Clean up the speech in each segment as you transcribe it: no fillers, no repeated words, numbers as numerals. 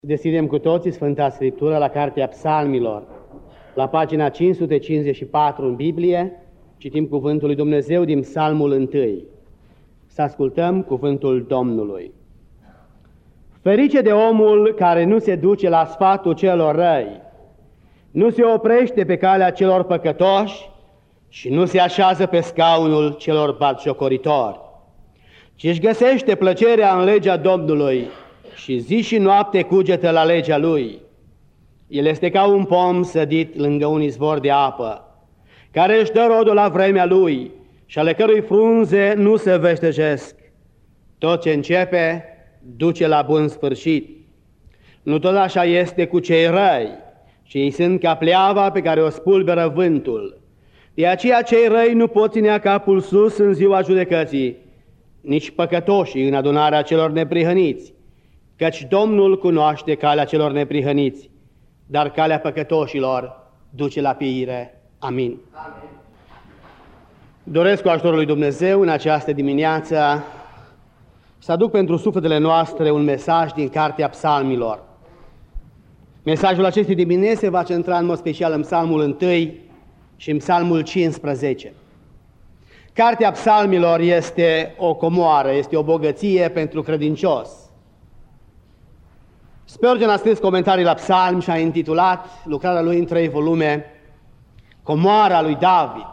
Deschidem cu toții Sfânta Scriptură la Cartea Psalmilor, la pagina 554 în Biblie, citim cuvântul lui Dumnezeu din Psalmul 1. Să ascultăm cuvântul Domnului. Ferice de omul care nu se duce la sfatul celor răi, nu se oprește pe calea celor păcătoși și nu se așează pe scaunul celor batjocoritori, ci își găsește plăcerea în legea Domnului și zi și noapte cugetă la legea Lui. El este ca un pom sădit lângă un izvor de apă, care își dă rodul la vremea Lui și ale cărui frunze nu se veștejesc. Tot ce începe duce la bun sfârșit. Nu tot așa este cu cei răi, ci ei sunt ca pleava pe care o spulberă vântul. De aceea cei răi nu pot ținea capul sus în ziua judecății, nici păcătoșii în adunarea celor neprihăniți, căci Domnul cunoaște calea celor neprihăniți, dar calea păcătoșilor duce la pieire. Amin. Amin. Doresc cu ajutorul lui Dumnezeu în această dimineață să aduc pentru sufletele noastre un mesaj din Cartea Psalmilor. Mesajul acestei dimineți se va centra în mod special în Psalmul 1 și în Psalmul 15. Cartea Psalmilor este o comoară, este o bogăție pentru credincios. Spurgeon a scris comentarii la psalm și a intitulat lucrarea lui în 3 volume Comoara lui David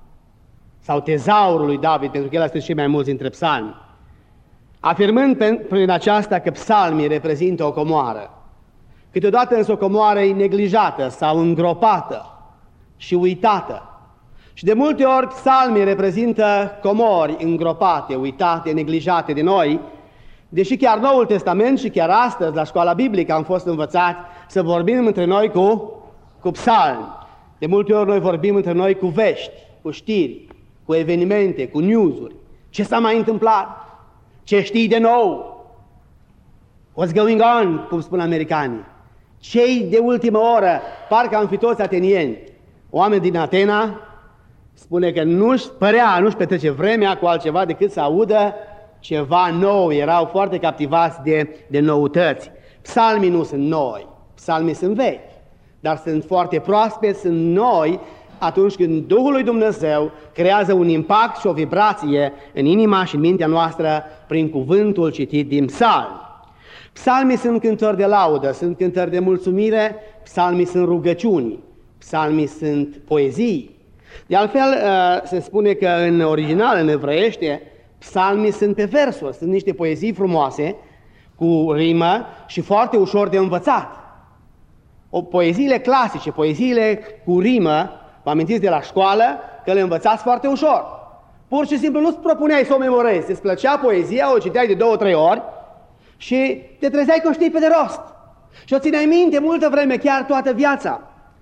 sau Tezaurul lui David, pentru că el a scris cei mai mulți dintre psalmi, afirmând prin aceasta că psalmii reprezintă o comoară. Câteodată însă o comoară e neglijată sau îngropată și uitată. Și de multe ori psalmii reprezintă comori îngropate, uitate, neglijate de noi, deși chiar Noul Testament și chiar astăzi la școala biblică am fost învățați să vorbim între noi cu psalmi. De multe ori noi vorbim între noi cu vești, cu știri, cu evenimente, cu news-uri. Ce s-a mai întâmplat? Ce știi de nou? What's going on, cum spun americanii? Ce-i de ultimă oră? Parcă am fi toți atenieni. Oameni din Atena spune că nu-și petrece vremea cu altceva decât să audă ceva nou, erau foarte captivați de noutăți. Psalmii nu sunt noi, psalmii sunt vechi, dar sunt foarte proaspeți, sunt noi atunci când Duhul lui Dumnezeu creează un impact și o vibrație în inima și în mintea noastră prin cuvântul citit din psalmi. Psalmii sunt cântări de laudă, sunt cântări de mulțumire, psalmii sunt rugăciuni, psalmii sunt poezii. De altfel, se spune că în original, în evreiește, psalmii sunt pe versuri, sunt niște poezii frumoase, cu rimă și foarte ușor de învățat. Poeziile clasice, poeziile cu rimă, vă amintiți de la școală că le învățați foarte ușor. Pur și simplu nu-ți propuneai să o memorezi, îți plăcea poezia, o citeai de 2-3 ori și te trezeai că o știi pe de rost. Și o țineai minte multă vreme, chiar toată viața.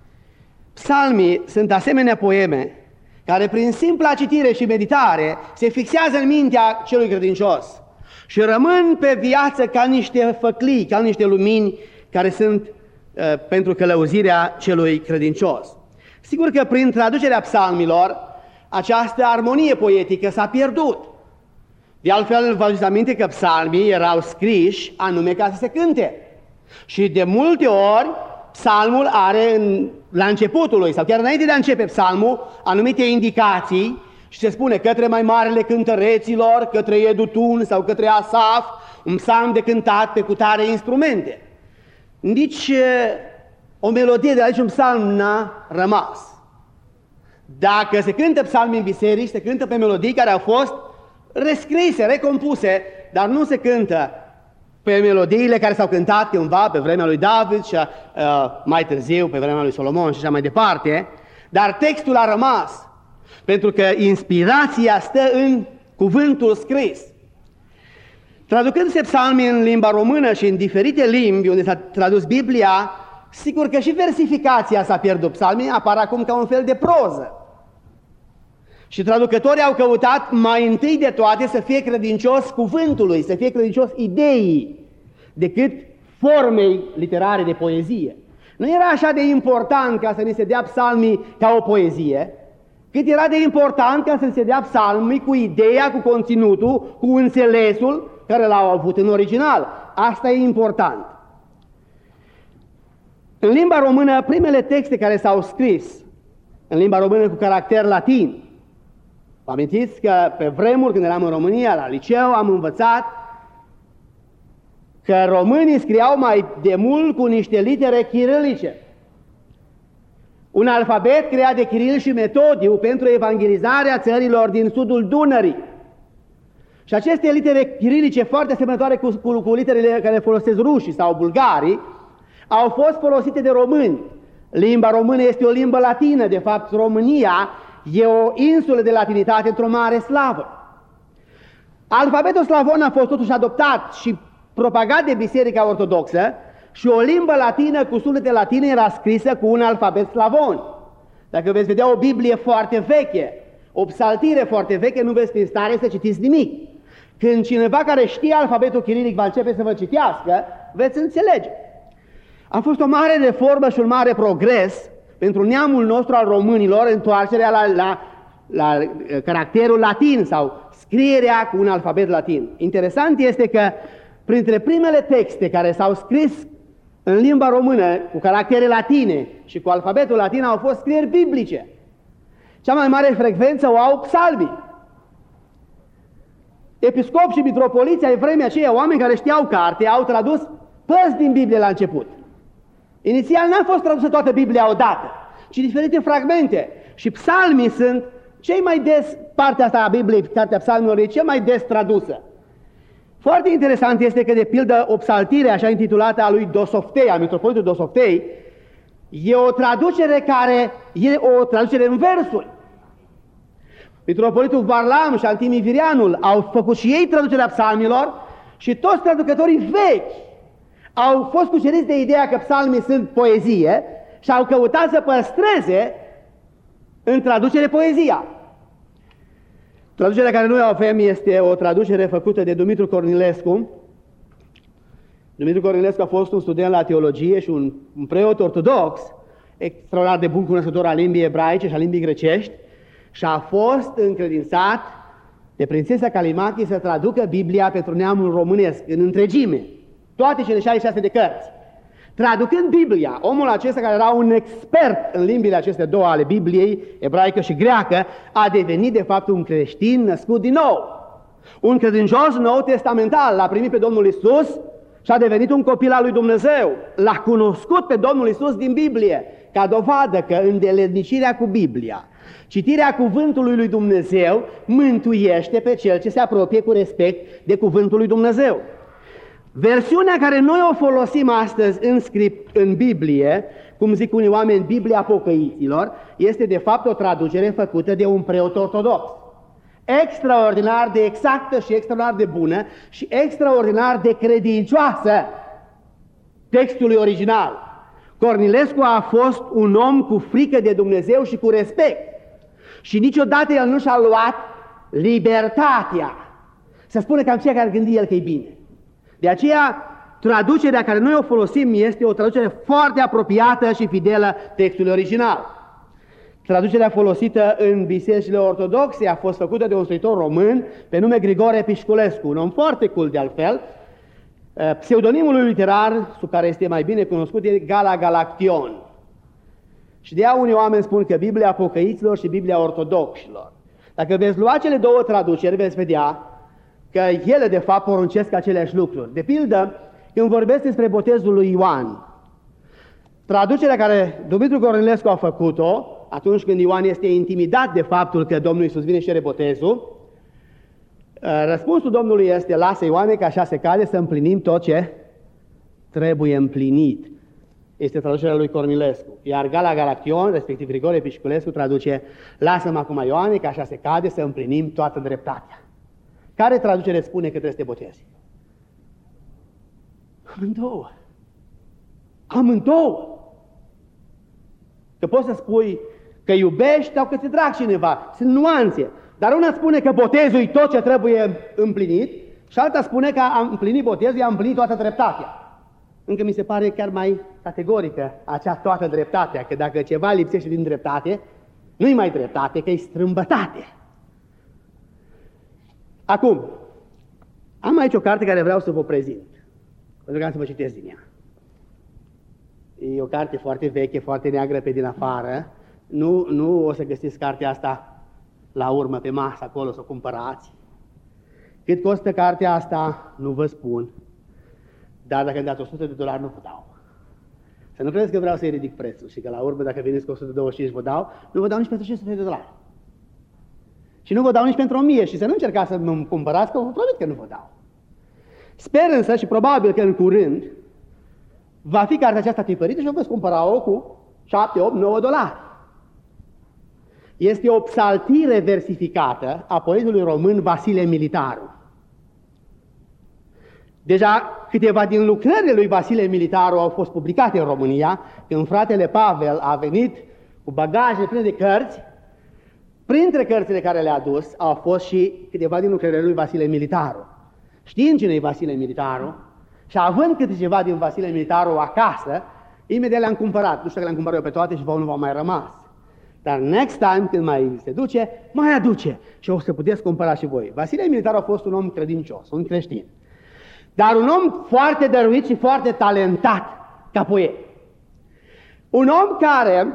Psalmii sunt asemenea poeme care prin simpla citire și meditare se fixează în mintea celui credincios și rămân pe viață ca niște făclii, ca niște lumini care sunt pentru călăuzirea celui credincios. Sigur că prin traducerea psalmilor această armonie poetică s-a pierdut. De altfel, vă aduceți aminte că psalmii erau scriși anume ca să se cânte. Și de multe ori psalmul are la începutul lui, sau chiar înainte de a începe psalmul, anumite indicații și se spune către mai marele cântăreților, către Edutun sau către Asaf, un psalm de cântat pe cutare instrumente. Nici o melodie de aici, un psalm n-a rămas. Dacă se cântă psalmi în biserici, se cântă pe melodii care au fost rescrise, recompuse, dar nu se cântă pe melodiile care s-au cântat cândva pe vremea lui David și mai târziu pe vremea lui Solomon și așa mai departe, dar textul a rămas, pentru că inspirația stă în cuvântul scris. Traducându-se psalmii în limba română și în diferite limbi unde s-a tradus Biblia, sigur că și versificația s-a pierdut. Psalmii apar acum ca un fel de proză. Și traducătorii au căutat mai întâi de toate să fie credincios cuvântului, să fie credincios ideii, decât formei literare de poezie. Nu era așa de important ca să ni se dea psalmii ca o poezie, cât era de important ca să ni se dea psalmii cu ideea, cu conținutul, cu înțelesul care l-au avut în original. Asta e important. În limba română, primele texte care s-au scris în limba română cu caracter latin. Vă amintiți că pe vremuri, când eram în România, la liceu, am învățat că românii scriau mai de mult cu niște litere chirilice. Un alfabet creat de Chiril și Metodiu pentru evangelizarea țărilor din sudul Dunării. Și aceste litere chirilice, foarte asemănătoare cu literele care folosesc rușii sau bulgarii, au fost folosite de români. Limba română este o limbă latină, de fapt România e o insulă de latinitate într-o mare slavă. Alfabetul slavon a fost totuși adoptat și propagat de Biserica Ortodoxă și o limbă latină cu sunete latine era scrisă cu un alfabet slavon. Dacă veți vedea o Biblie foarte veche, o psaltire foarte veche, nu veți fi în stare să citiți nimic. Când cineva care știe alfabetul chirilic va începe să vă citească, veți înțelege. A fost o mare reformă și un mare progres pentru neamul nostru al românilor, întoarcerea la caracterul latin sau scrierea cu un alfabet latin. Interesant este că printre primele texte care s-au scris în limba română cu caractere latine și cu alfabetul latin au fost scrieri biblice. Cea mai mare frecvență o au psalmii. Episcopi și mitropoliți ai vremii aceea, oameni care știau carte, au tradus părți din Biblie la început. Inițial n-a fost tradusă toată Biblia odată, ci diferite fragmente. Și psalmii sunt cei mai des, partea asta a Bibliei, cartea psalmilor, e cea mai des tradusă. Foarte interesant este că, de pildă, o psaltire așa intitulată a lui Dosoftei, a mitropolitului Dosoftei, e o traducere care e o traducere în versuri. Mitropolitul Varlam și Antimivirianul au făcut și ei traducerea psalmilor și toți traducătorii vechi au fost cuceriți de ideea că psalmii sunt poezie și au căutat să păstreze în traducere poezia. Traducerea care noi o avem este o traducere făcută de Dumitru Cornilescu. Dumitru Cornilescu a fost un student la teologie și un preot ortodox, extraordinar de bun cunoscător al limbii ebraice și a limbii grecești, și a fost încredințat de prințesa Calimachi să traducă Biblia pentru neamul românesc în întregime, toate cele 66 de cărți. Traducând Biblia, omul acesta, care era un expert în limbile acestea două ale Bibliei, ebraică și greacă, a devenit de fapt un creștin născut din nou. Un credincios nou testamental, l-a primit pe Domnul Iisus și a devenit un copil al lui Dumnezeu. L-a cunoscut pe Domnul Iisus din Biblie, ca dovadă că îndeletnicirea cu Biblia, citirea cuvântului lui Dumnezeu, mântuiește pe cel ce se apropie cu respect de cuvântul lui Dumnezeu. Versiunea care noi o folosim astăzi în Biblie, cum zic unii oameni, Biblia pocăiților, este de fapt o traducere făcută de un preot ortodox. Extraordinar de exactă și extraordinar de bună și extraordinar de credincioasă textului original. Cornilescu a fost un om cu frică de Dumnezeu și cu respect. Și niciodată el nu și-a luat libertatea să spună cam ceea care gândi el că e bine. De aceea, traducerea care noi o folosim este o traducere foarte apropiată și fidelă textului original. Traducerea folosită în bisericile ortodoxe a fost făcută de un scriitor român pe nume Grigore Pișculescu, un om foarte cult de altfel. Pseudonimul lui literar, sub care este mai bine cunoscut, e Gala Galaction. Și de ea unii oameni spun că Biblia pocăiților și Biblia ortodoxilor. Dacă veți lua cele două traduceri, veți vedea că ele de fapt poruncesc aceleași lucruri. De pildă, când vorbesc despre botezul lui Ioan, traducerea care Dumitru Cornilescu a făcut-o, atunci când Ioan este intimidat de faptul că Domnul Iisus vine și cere botezul, răspunsul Domnului este: lasă, Ioane, că așa se cade, să împlinim tot ce trebuie împlinit. Este traducerea lui Cornilescu. Iar Gala Galaction, respectiv Grigore Pișculescu, traduce: lasă-mă acum, Ioane, că așa se cade, să împlinim toată dreptatea. Care traducere spune că trebuie să te botezi? Amândouă. Amândouă. Că poți să spui că iubești sau că ți-e drag cineva. Sunt nuanțe. Dar una spune că botezul e tot ce trebuie împlinit și alta spune că a împlinit botezul, a împlinit toată dreptatea. Încă mi se pare chiar mai categorică acea toată dreptatea, că dacă ceva lipsește din dreptate, nu-i mai dreptate, că e strâmbătate. Acum, am aici o carte care vreau să vă prezint, pentru că am să vă citesc din ea. E o carte foarte veche, foarte neagră pe din afară. Nu o să găsiți cartea asta la urmă pe masă acolo să o cumpărați. Cât costă cartea asta, nu vă spun. Dar dacă îmi dați $100, nu vă dau. Să nu credeți că vreau să-i ridic prețul și că la urmă, dacă veniți cu 125 vă dau, nu vă dau nici pentru $500. Și nu vă dau nici pentru 1000 și să nu încercați să mă cumpărați, că vă promit că nu vă dau. Sper însă și probabil că în curând va fi cartea aceasta tipărită și vă veți cumpăra-o cu 7, 8, 9 dolari. Este o psaltire versificată a poetului român Vasile Militaru. Deja câteva din lucrările lui Vasile Militaru au fost publicate în România, când fratele Pavel a venit cu bagaje pline de cărți. Printre cărțile care le-a adus au fost și câteva din lucrările lui Vasile Militaru. Știind cine e Vasile Militaru și având câte ceva din Vasile Militaru acasă, imediat le-am cumpărat. Nu știu că le-am cumpărat eu pe toate și vouă nu v-au mai rămas. Dar next time, când mai se duce, mai aduce și o să puteți cumpăra și voi. Vasile Militaru a fost un om credincios, un creștin. Dar un om foarte dăruit și foarte talentat ca poet. Un om care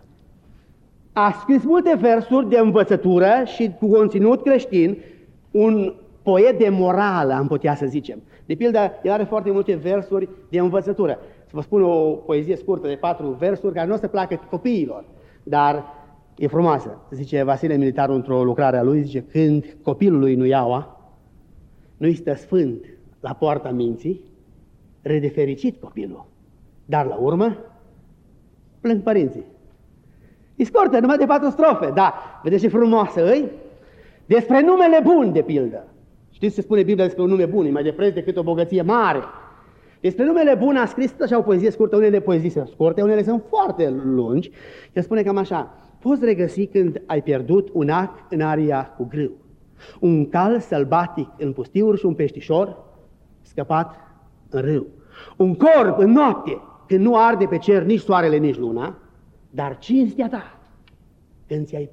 a scris multe versuri de învățătură și cu conținut creștin, un poet de morală, am putea să zicem. De pildă, el are foarte multe versuri de învățătură. Să vă spun o poezie scurtă de 4 versuri care nu o să placă copiilor, dar e frumoasă. Zice Vasile Militaru într-o lucrare a lui, zice: când copilului nu iaua, nu-i stă sfânt la poarta minții, râde fericit copilul, dar la urmă plâng părinții. E scurtă, numai de 4 strofe, da, vedeți ce frumoasă îi? Despre numele bun, de pildă. Știți ce spune Biblia despre un nume bun? E mai de preț decât o bogăție mare. Despre numele bun a scris așa o poezie scurtă, unele poezii sunt scurte, unele sunt foarte lungi. El spune cam așa: poți regăsi când ai pierdut un ac în aria cu grâu, un cal sălbatic în pustiuri și un peștișor scăpat în râu, un corb în noapte când nu arde pe cer nici soarele, nici luna, dar cinstea ta când ți-ai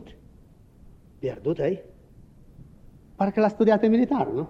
pierdut ai? Parcă l-a studiat pe militar, nu?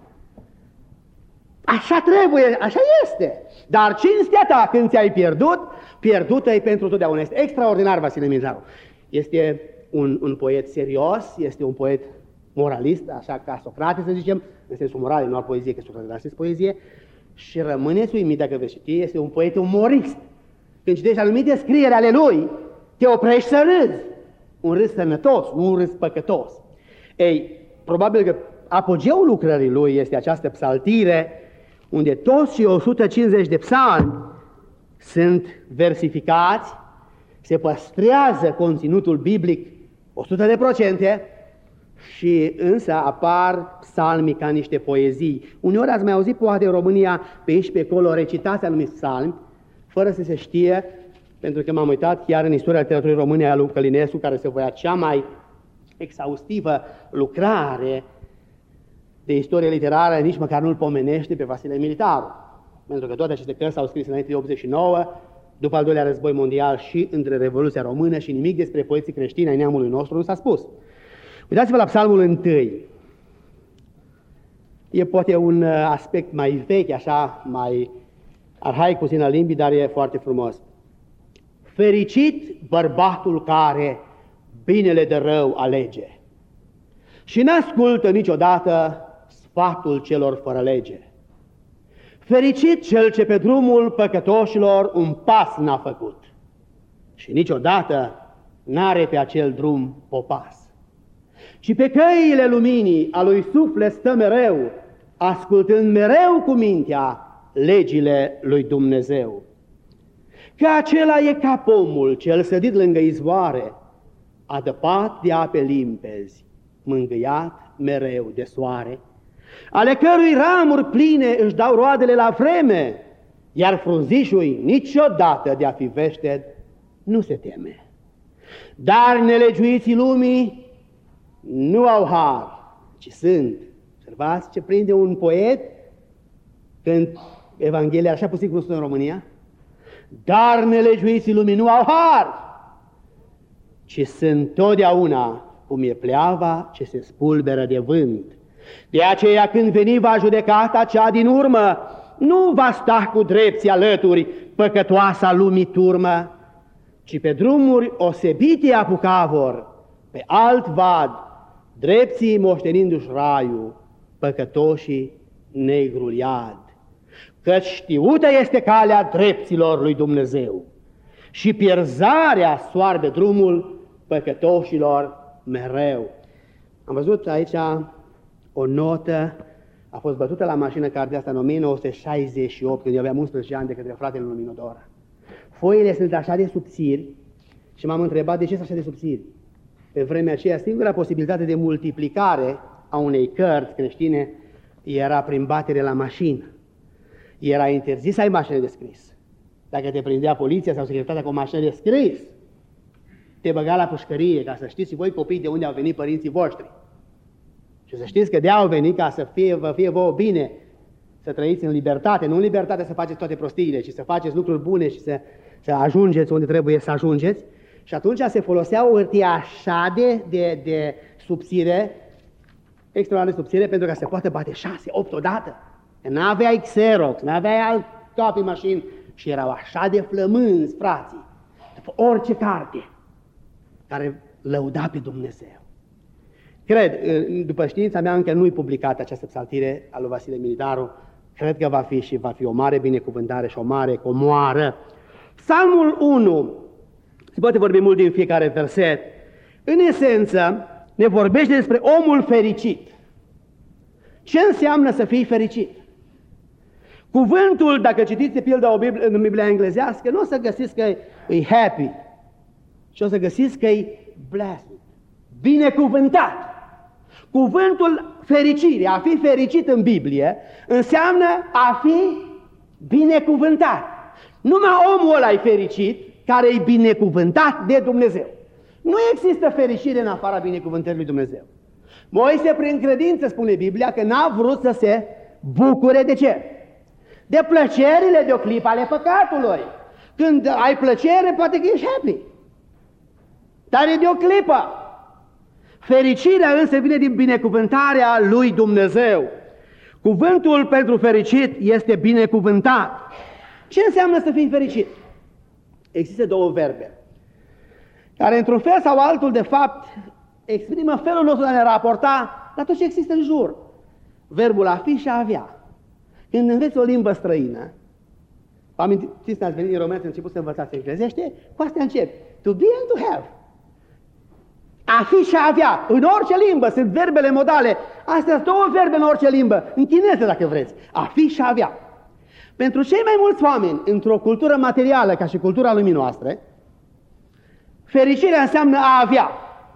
Așa trebuie, așa este. Dar cinstea ta când ți-ai pierdut ai pentru totdeauna. Este extraordinar Vasile Militaru. Este un poet serios, este un poet moralist, așa ca Socrate, să zicem, în sensul moral, nu al poezie, că Socrate a scris poezie, și rămâneți uimit dacă veți citi, este un poet umorist. Când citești anumite scrieri ale lui, te oprești să râzi. Un râs sănătos, nu un râs păcătos. Ei, probabil că apogeul lucrării lui este această psaltire, unde toți cei 150 de psalmi sunt versificați, se păstrează conținutul biblic 100%, și însă apar psalmii ca niște poezii. Uneori ați mai auzit poate în România pe aici pe acolo recitați anumiți psalmi, fără să se știe, pentru că m-am uitat chiar în istoria literaturii române a lui Călinescu, care se voia cea mai exhaustivă lucrare de istorie literară, nici măcar nu-l pomenește pe Vasile Militaru. Pentru că toate aceste cărți s-au scris înainte de 89, după al doilea război mondial și între Revoluția Română, și nimic despre poeții creștini ai neamului nostru nu s-a spus. Uitați-vă la psalmul 1. E poate un aspect mai vechi, așa, mai arhaic puțin al limbii, dar e foarte frumos. Fericit bărbatul care binele de rău alege și n-ascultă niciodată sfatul celor fără lege. Fericit cel ce pe drumul păcătoșilor un pas n-a făcut și niciodată n-are pe acel drum popas. Și pe căile luminii a lui suflet stă mereu, ascultând mereu cu mintea legile lui Dumnezeu. Că acela e ca pomul cel sădit lângă izvoare, adăpat de ape limpezi, mângâiat mereu de soare, ale cărui ramuri pline își dau roadele la vreme, iar frunzișul niciodată de a fi veșted nu se teme. Dar nelegiuiții lumii nu au har, ci sunt. Observați ce prinde un poet când Evanghelia, așa puțin cum sună în România, dar nelegiuiții lumii nu au har, ci sunt totdeauna cum e pleava ce se spulberă de vânt. De aceea când veni va judecata cea din urmă, nu va sta cu drepții alături păcătoasa lumii turmă, ci pe drumuri osebite apuca vor, pe alt vad, drepții moștenindu-și raiul, păcătoșii negrul iad. Căci știută este calea drepților lui Dumnezeu și pierzarea soarbe drumul păcătoșilor mereu. Am văzut aici o notă, a fost bătută la mașină cartea asta în 1968, când eu aveam 11 ani, de către fratele lui Minodora. Foile sunt așa de subțiri și m-am întrebat de ce sunt așa de subțiri. Pe vremea aceea, singura posibilitate de multiplicare a unei cărți creștine era prin batere la mașină. Era interzis să ai mașină de scris. Dacă te prindea poliția sau securitatea cu o mașină de scris, te băga la pușcărie, ca să știți și voi copii de unde au venit părinții voștri. Și să știți că de au venit ca să vă fie vouă bine, să trăiți în libertate, nu în libertate să faceți toate prostiile, ci să faceți lucruri bune și să ajungeți unde trebuie să ajungeți. Și atunci se folosea o hârtie așa de subțire, extraordinar de subțire, pentru ca să poată bate 6, 8 odată. Că n-aveai Xerox, n-aveai alt copy machine și erau așa de flămânzi, frații, după orice carte care lăuda pe Dumnezeu. Cred, după știința mea, încă nu-i publicată această psaltire a lui Vasile Militaru, cred că va fi o mare binecuvântare și o mare comoară. Psalmul 1, se poate vorbi mult din fiecare verset, în esență ne vorbește despre omul fericit. Ce înseamnă să fii fericit? Cuvântul, dacă citiți de pildă în Biblia englezească, nu o să găsiți că e happy, ci o să găsiți că e blessed, binecuvântat. Cuvântul fericire, a fi fericit în Biblie, înseamnă a fi binecuvântat. Numai omul ăla e fericit, care e binecuvântat de Dumnezeu. Nu există fericire în afara binecuvântării lui Dumnezeu. Moise, prin credință, spune Biblia, că n-a vrut să se bucure de ce? De plăcerile de o clipă ale păcatului. Când ai plăcere, poate că ești happy. Dar e de o clipă. Fericirea însă vine din binecuvântarea lui Dumnezeu. Cuvântul pentru fericit este binecuvântat. Ce înseamnă să fii fericit? Există două verbe, care într-un fel sau altul, de fapt, exprimă felul nostru de a ne raporta la tot ce există în jur. Verbul a fi și a avea. Când înveți o limbă străină, amintiți că ați venit în România, ați început să învățați englezește, cu astea începi. To be and to have. A fi și a avea. În orice limbă sunt verbele modale. Astea sunt două verbe în orice limbă. În chineză, dacă vreți. A fi și a avea. Pentru cei mai mulți oameni, într-o cultură materială ca și cultura lumii noastre, fericirea înseamnă a avea.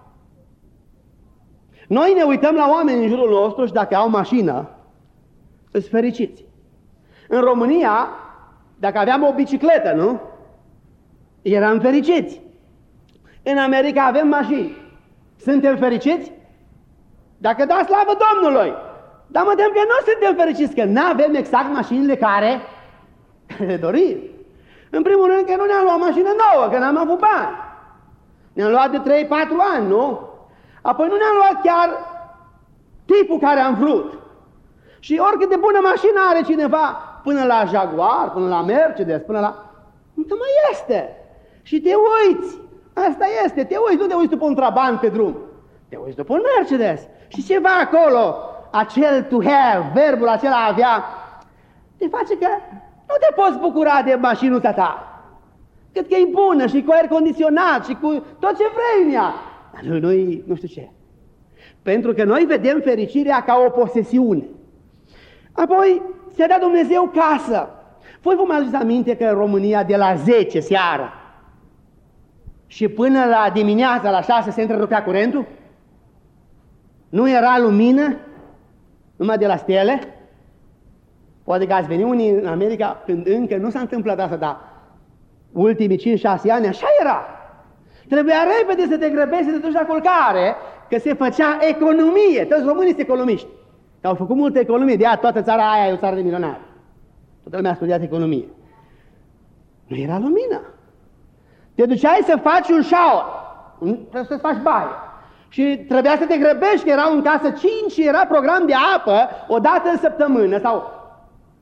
Noi ne uităm la oameni în jurul nostru și dacă au mașină, sunt fericiți. În România, dacă aveam o bicicletă, nu? Eram fericiți. În America avem mașini. Suntem fericiți? Dacă da slavă Domnului. Dar mă tem că nu suntem fericiți, că nu avem exact mașinile care le dorim. În primul rând că nu ne-am luat mașină nouă, că n-am avut bani. Ne-am luat de 3-4 ani, nu? Apoi nu ne-am luat chiar tipul care am vrut. Și oricât de bună mașină are cineva, până la Jaguar, până la Mercedes, până la... Nu mai este. Și te uiți. Asta este. Te uiți, nu te uiți după un Trabant pe drum. Te uiți după un Mercedes. Și ceva acolo, acel to have, verbul acela a avea, te face că nu te poți bucura de mașinuța ta. Cât că e bună și cu aer condiționat și cu tot ce vrei în ea. Dar noi nu știu ce. Pentru că noi vedem fericirea ca o posesiune. Apoi ți-a dat Dumnezeu casă. Voi vă mai aduceți aminte că în România de la 10 seara și până la dimineața la 6 se întrerupea curentul? Nu era lumină? Numai de la stele? Poate că ați venit unii în America când încă nu s-a întâmplat asta, dar ultimii 5-6 ani așa era. Trebuia repede să te grăbești, să te duci la culcare, că se făcea economie. Toți românii sunt economiști. Că au făcut multă economie, de aia toată țara aia e o țară de milionari. Toată lumea a studiat economie. Nu era lumină. Te duceai să faci un shower, trebuie să faci baie. Și trebuia să te grăbești, că erau în casă 5 și era program de apă o dată în săptămână sau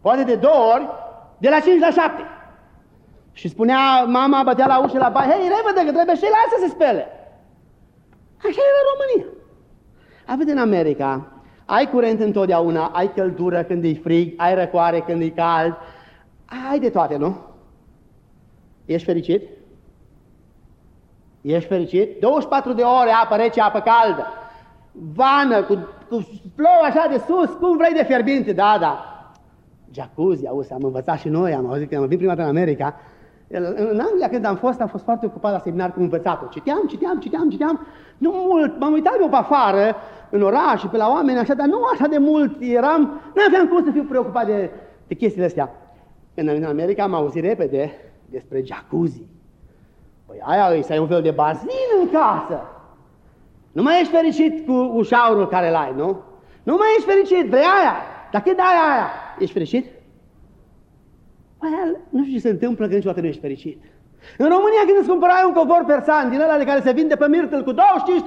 poate de 2 ori, de la 5 la 7. Și spunea, mama bătea la ușă la baie, hei, repede, că trebuie și el să se spele. Așa era România. Aveți în America, ai curent întotdeauna, ai căldură când e frig, ai răcoare când e cald, ai de toate, nu? Ești fericit? Ești fericit? 24 de ore apă rece, apă caldă, vană, cu plouă așa de sus, cum vrei de fierbinte, da. Jacuzzi, auzi, am învățat și noi, am auzit că am venit prima dată în America. În Anglia, când am fost foarte ocupat la seminar cu învățatul. Citeam. Nu mult, m-am uitat eu pe afară, în oraș și pe la oameni așa, dar nu așa de mult eram, n-aveam cum să fiu preocupat de chestiile astea. Când am venit în America, am auzit repede despre jacuzzi. Păi aia îi să ai un fel de bazin în casă. Nu mai ești fericit cu șaurul care l-ai, nu? Nu mai ești fericit, vrei aia. Dar când ai aia, ești fericit? Păi, nu știu ce se întâmplă că niciodată nu ești fericit. În România, când îți cumpărai un covor persan din ăla de care se vinde pe Myrtle cu $25-30,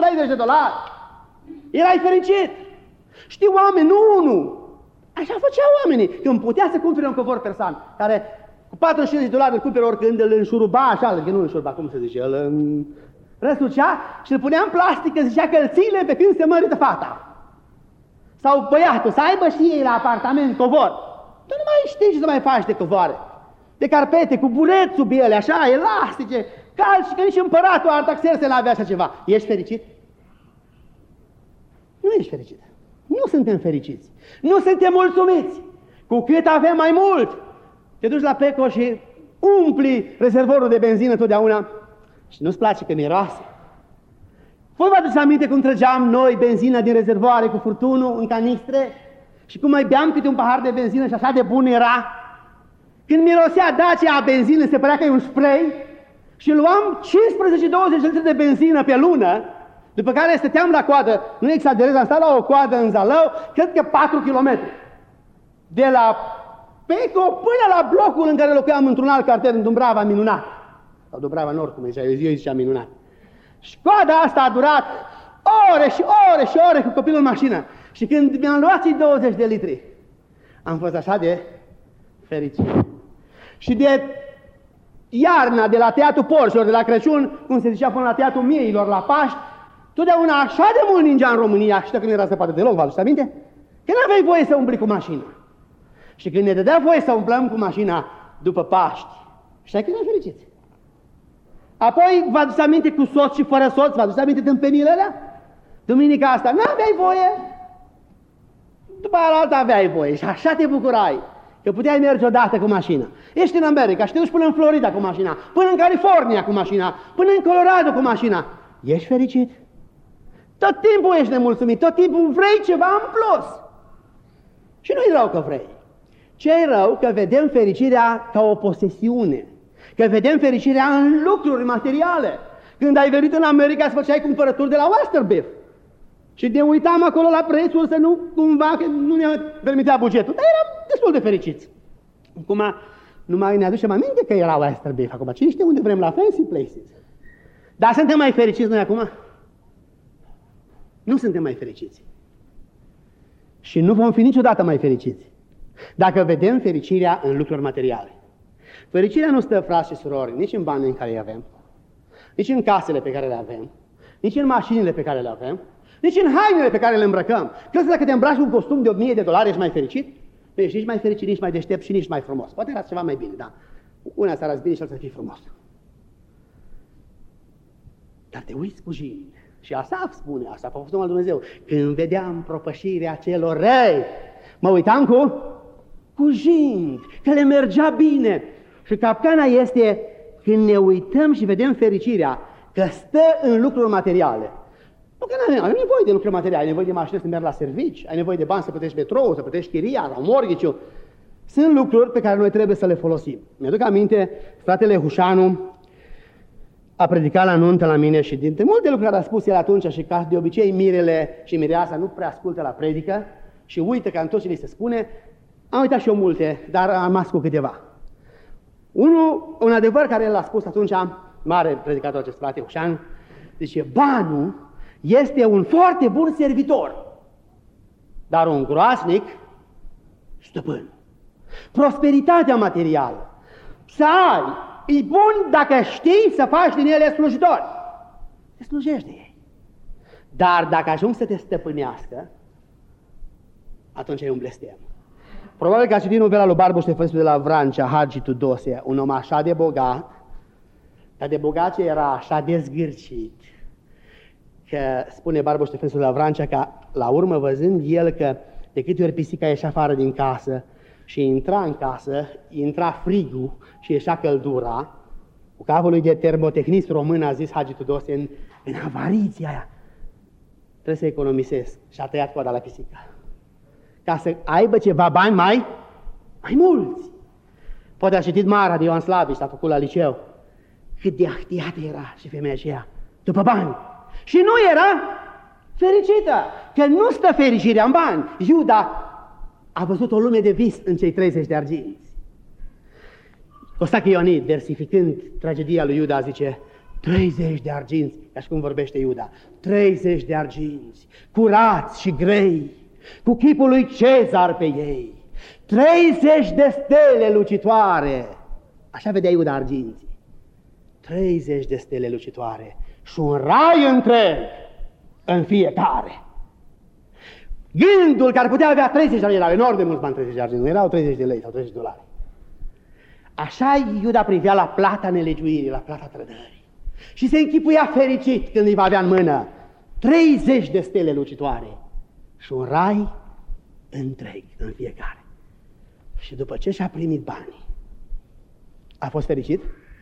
erai fericit. Știu oameni, nu unul. Așa făceau oamenii. Când putea să cumpere un covor persan, care cu $45 îl cumpere oricând, îl înșuruba așa, că nu înșuruba, cum se zice, îl răsucea și îl punea în plastic, că zicea că îl ține pe când se mărită fata. Sau băiatul, să aibă și ei la apartament covor. Tu nu mai știi ce să mai faci de covoare. De carpete, cu bureți sub ele, așa, elastice, calci, că nici împăratul Artaxerxes n-avea așa ceva. Ești fericit? Nu ești fericit. Nu suntem fericiți. Nu suntem mulțumiți. Cu cât avem mai mult, te duci la Peco și umpli rezervorul de benzină totdeauna și nu-ți place că miroase. Voi vă aduceți aminte cum trăgeam noi benzină din rezervoare cu furtunul în canistre și cum mai beam câte un pahar de benzină și așa de bun era? Când mirosea Dacia a benzină, se părea că e un spray și luam 15-20 de litri de benzină pe lună, după care stăteam la coadă, nu exagerez, am stat la o coadă în Zalău, cred că 4 km. De la Peco până la blocul în care locuiam într-un alt cartier, în Dumbrava Minunat. Sau Dumbrava Nord, cum zicea, eu ziceam Minunat. Și coada asta a durat ore și ore și ore cu copilul în mașină. Și când mi-am luat cei 20 de litri, am fost așa de fericit. Și de iarna, de la tăiatul porcilor, de la Crăciun, cum se zicea, până la tăiatul mieilor, la Paști, totdeauna așa de mult ningea în România, și când era săpată deloc, vă aduceți aminte? Că n-aveai voie să umbli cu mașina. Și când ne dădea voie să umblăm cu mașina după Paști, știi că eram fericiți. Apoi vă aduceți aminte cu soț și fără soț, vă aduceți aminte tâmpenile alea? Duminica asta n-aveai voie, după aia alta aveai voie și așa te bucurai că puteai merge odată cu mașina. Ești în America și te duci până în Florida cu mașina, până în California cu mașina, până în Colorado cu mașina. Ești fericit? Tot timpul ești nemulțumit, tot timpul vrei ceva în plus. Și nu-i rău că vrei. Ce-i rău că vedem fericirea ca o posesiune, că vedem fericirea în lucruri materiale. Când ai venit în America, îți făceai cumpărături de la Westerbeef. Și ne uitam acolo la prețul să nu cumva, că nu ne permitea bugetul. Dar eram destul de fericiți. Acum, nu mai ne aducem aminte că era Westerbeef acum. Cine știe unde vrem la fancy places? Dar suntem mai fericiți noi acum? Nu suntem mai fericiți. Și nu vom fi niciodată mai fericiți dacă vedem fericirea în lucruri materiale. Fericirea nu stă, frați și surori, nici în banii în care îi avem, nici în casele pe care le avem, nici în mașinile pe care le avem, nici în hainele pe care le îmbrăcăm. Crezi că dacă te îmbraci cu un costum de $1000, ești mai fericit? Nu ești nici mai fericit, nici mai deștept și nici mai frumos. Poate arăți ceva mai bine, da. Una să arăți bine și alta să fii frumos. Dar te uiți cu jind. Și Asaf spune asta, a fost al Dumnezeu. Când vedeam propășirea celor răi, mă uitam cu jind, că le mergea bine. Și capcana este când ne uităm și vedem fericirea, că stă în lucruri materiale. Nu că ai nevoie de lucruri materiale, ai nevoie de mașină să mergi la servici, ai nevoie de bani să plătești metrou, să plătești chiria, la mortgage-ul. Sunt lucruri pe care noi trebuie să le folosim. Mi-aduc aminte, fratele Hușanu a predicat la nuntă la mine și dintre multe lucruri a spus el atunci și ca de obicei mirele și mireasa nu prea ascultă la predică și uită că în tot ce li se spune. Am uitat și eu multe, dar am rămas cu câteva. Un adevăr care el a spus atunci, mare predicator acest frate Hușanu, zice, banul este un foarte bun servitor, dar un groasnic stăpân. prosperitatea materială. Să ai, e bun dacă știi să faci din ele slujitori. Te slujești de ei. Dar dacă ajungi să te stăpânească, atunci e un blestem. Probabil că a citit novela lui Barbu Ștefănescu de la Vrancea, Hagi Tudose, un om așa de bogat, dar de bogat ce era așa de zgârcit, că spune Barbu Ștefănescu de la Vrancea că la urmă, văzând el că de câte ori pisica ieșea afară din casă și intra în casă, intra frigul și ieșea căldura, cu capul lui de termotehnist român a zis Hagi Tudose, în avariția aia trebuie să economisesc, și a tăiat coada la pisică ca să aibă ceva bani mai mulți. Poate a citit Mara de Ioan Slavici, s-a făcut la liceu. Cât de ahtiată era și femeia aceea, după bani. Și nu era fericită, că nu stă fericirea în bani. Iuda a văzut o lume de vis în cei 30 de arginți. Costache Ionid, versificând tragedia lui Iuda, zice 30 de arginți, ca și cum vorbește Iuda, 30 de arginți, curați și grei, cu chipul lui Cezar pe ei, 30 de stele lucitoare. Așa vedea Iuda arginții. 30 de stele lucitoare și un rai întreg în fiecare. Gândul că ar putea avea 30 de lei, era enorm de mulți bani 30 de arginți, nu erau 30 de lei sau 30 de dolari. Așa Iuda privea la plata nelegiuirii, la plata trădării. Și se închipuia fericit când îi va avea în mână 30 de stele lucitoare și un rai întreg în fiecare. Și după ce și-a primit banii, a fost fericit?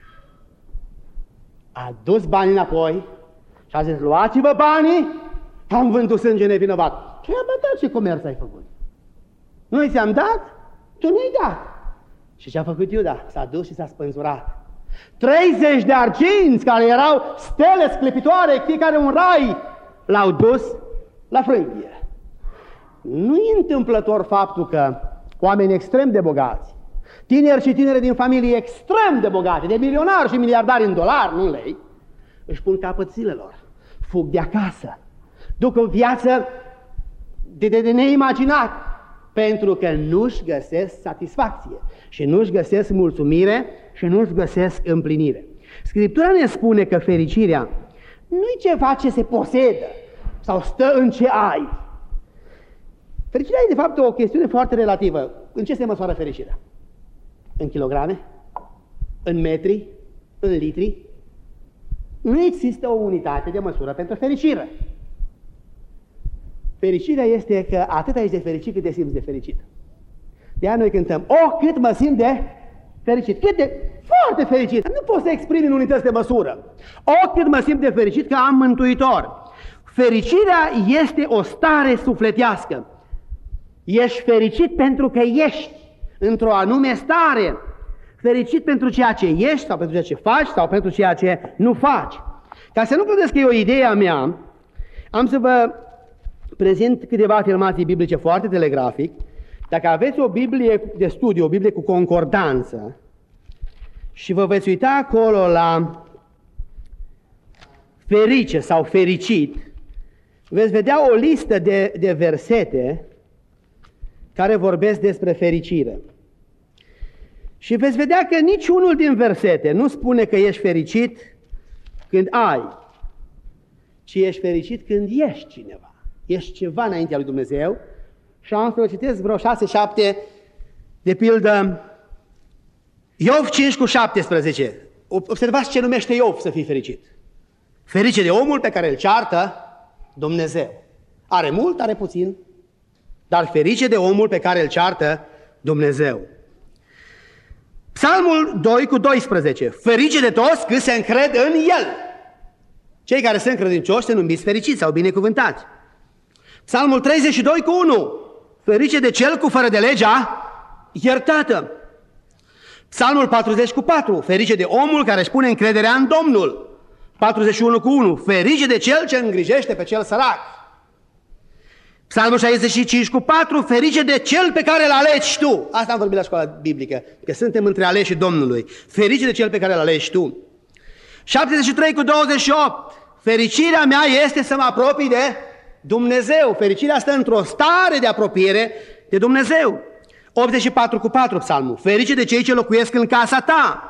A dus banii înapoi și a zis, luați-vă banii, am vândut sânge nevinovat. Ce abătat, ce comerț ai făcut? Noi ți-am dat, tu nu-i dat. Și ce a făcut Iuda? S-a dus și s-a spânzurat. 30 de arginți care erau stele sclipitoare, fiecare un rai, l-au dus la frânghie. Nu e întâmplător faptul că oameni extrem de bogați, tineri și tinere din familii extrem de bogate, de milionari și miliardari în dolari, nu în lei, își pun capăt zilelor, fug de acasă, duc o viață de neimaginat, pentru că nu-și găsesc satisfacție și nu-și găsesc mulțumire și nu-și găsesc împlinire. Scriptura ne spune că fericirea nu-i ceva ce se posedă sau stă în ce ai. Fericirea e de fapt o chestiune foarte relativă. În ce se măsoară fericirea? În kilograme? În metri? În litri? Nu există o unitate de măsură pentru fericire. Fericirea este că atât ești de fericit cât te simți de fericit. De aia noi cântăm, cât mă simt de fericit, cât de foarte fericit. Nu poți să exprimi în unități de măsură. Cât mă simt de fericit că am Mântuitor. Fericirea este o stare sufletească. Ești fericit pentru că ești într-o anume stare. Fericit pentru ceea ce ești sau pentru ceea ce faci sau pentru ceea ce nu faci. Ca să nu credeți că e o idee a mea, am să vă prezint câteva afirmații biblice foarte telegrafic. Dacă aveți o Biblie de studiu, o Biblie cu concordanță și vă veți uita acolo la ferice sau fericit, veți vedea o listă de versete care vorbesc despre fericire. Și veți vedea că niciunul din versete nu spune că ești fericit când ai, ci ești fericit când ești cineva. Ești ceva înaintea lui Dumnezeu. Și am să vă citesc vreo 6-7, de pildă, Iov 5:17. Observați ce numește Iov să fii fericit. Ferice de omul pe care îl ceartă Dumnezeu. Are mult, are puțin, dar ferice de omul pe care îl ceartă Dumnezeu. Psalmul 2:12. Ferice de toți cât se încred în El. Cei care sunt credincioși se numiți fericiți sau binecuvântați. Psalmul 32:1. Ferice de cel cu fără de legea iertată. Psalmul 40:4. Ferice de omul care își pune încrederea în Domnul. 41:1. Ferice de cel ce îngrijește pe cel sărac. Psalmul 65:4. Ferice de cel pe care îl alegi tu. Asta am vorbit la școala biblică, că suntem între aleșii Domnului. Ferice de cel pe care îl alegi tu. 73:28. Fericirea mea este să mă apropii de Dumnezeu. Fericirea stă într-o stare de apropiere de Dumnezeu. 84:4 psalmul, ferice de cei ce locuiesc în casa ta.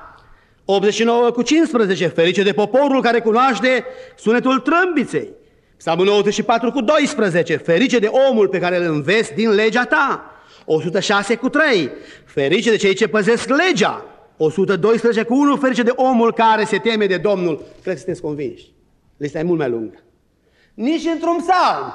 89:15, ferice de poporul care cunoaște sunetul trâmbiței. Psalmul 94:12, ferice de omul pe care îl înveți din legea ta. 106:3, ferice de cei ce păzesc legea. 112:1, ferice de omul care se teme de Domnul. Cred că sunteți convinși. Lista e mult mai lungă. Nici într-un psalm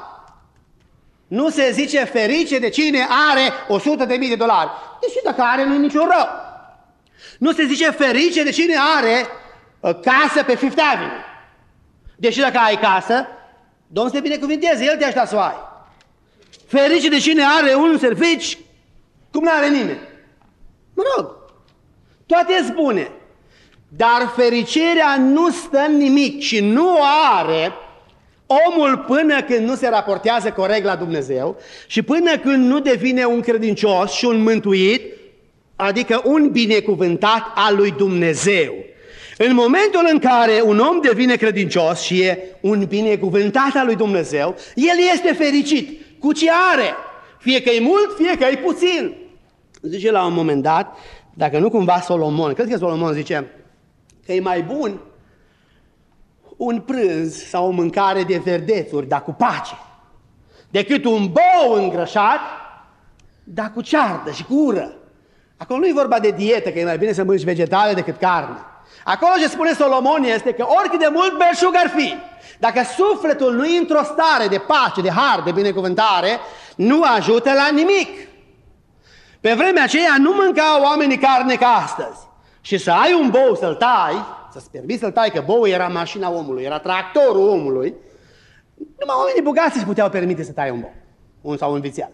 nu se zice ferice de cine are $100.000. Deși dacă are, nu-i niciun rău. Nu se zice ferice de cine are casă pe Fifth Avenue. Deși dacă ai casă, Domnul să te binecuvinteze, El te ajută să o ai. Ferice de cine are un servici cum n-are nimeni. Mă rog, toate e bune. Dar fericirea nu stă în nimic și nu o are omul până când nu se raportează corect la Dumnezeu și până când nu devine un credincios și un mântuit, adică un binecuvântat al lui Dumnezeu. În momentul în care un om devine credincios și e un binecuvântat al lui Dumnezeu, el este fericit cu ce are, fie că e mult, fie că e puțin. Zice la un moment dat, dacă nu cumva Solomon, cred că Solomon zice că e mai bun un prânz sau o mâncare de verdețuri, dar cu pace, decât un bou îngrășat, dar cu ceardă și cu ură. Acolo nu e vorba de dietă, că e mai bine să mănânci vegetale decât carne. Acolo ce spune Solomon este că oricât de mult belșug ar fi, dacă sufletul nu e într-o stare de pace, de har, de binecuvântare, nu ajută la nimic. Pe vremea aceea nu mâncau oamenii carne ca astăzi. Și să ai un bou să-l tai, să-ți permiți să-l tai, că boul era mașina omului, era tractorul omului, numai oamenii bogați își puteau permite să taie un bou, un sau un vițeal.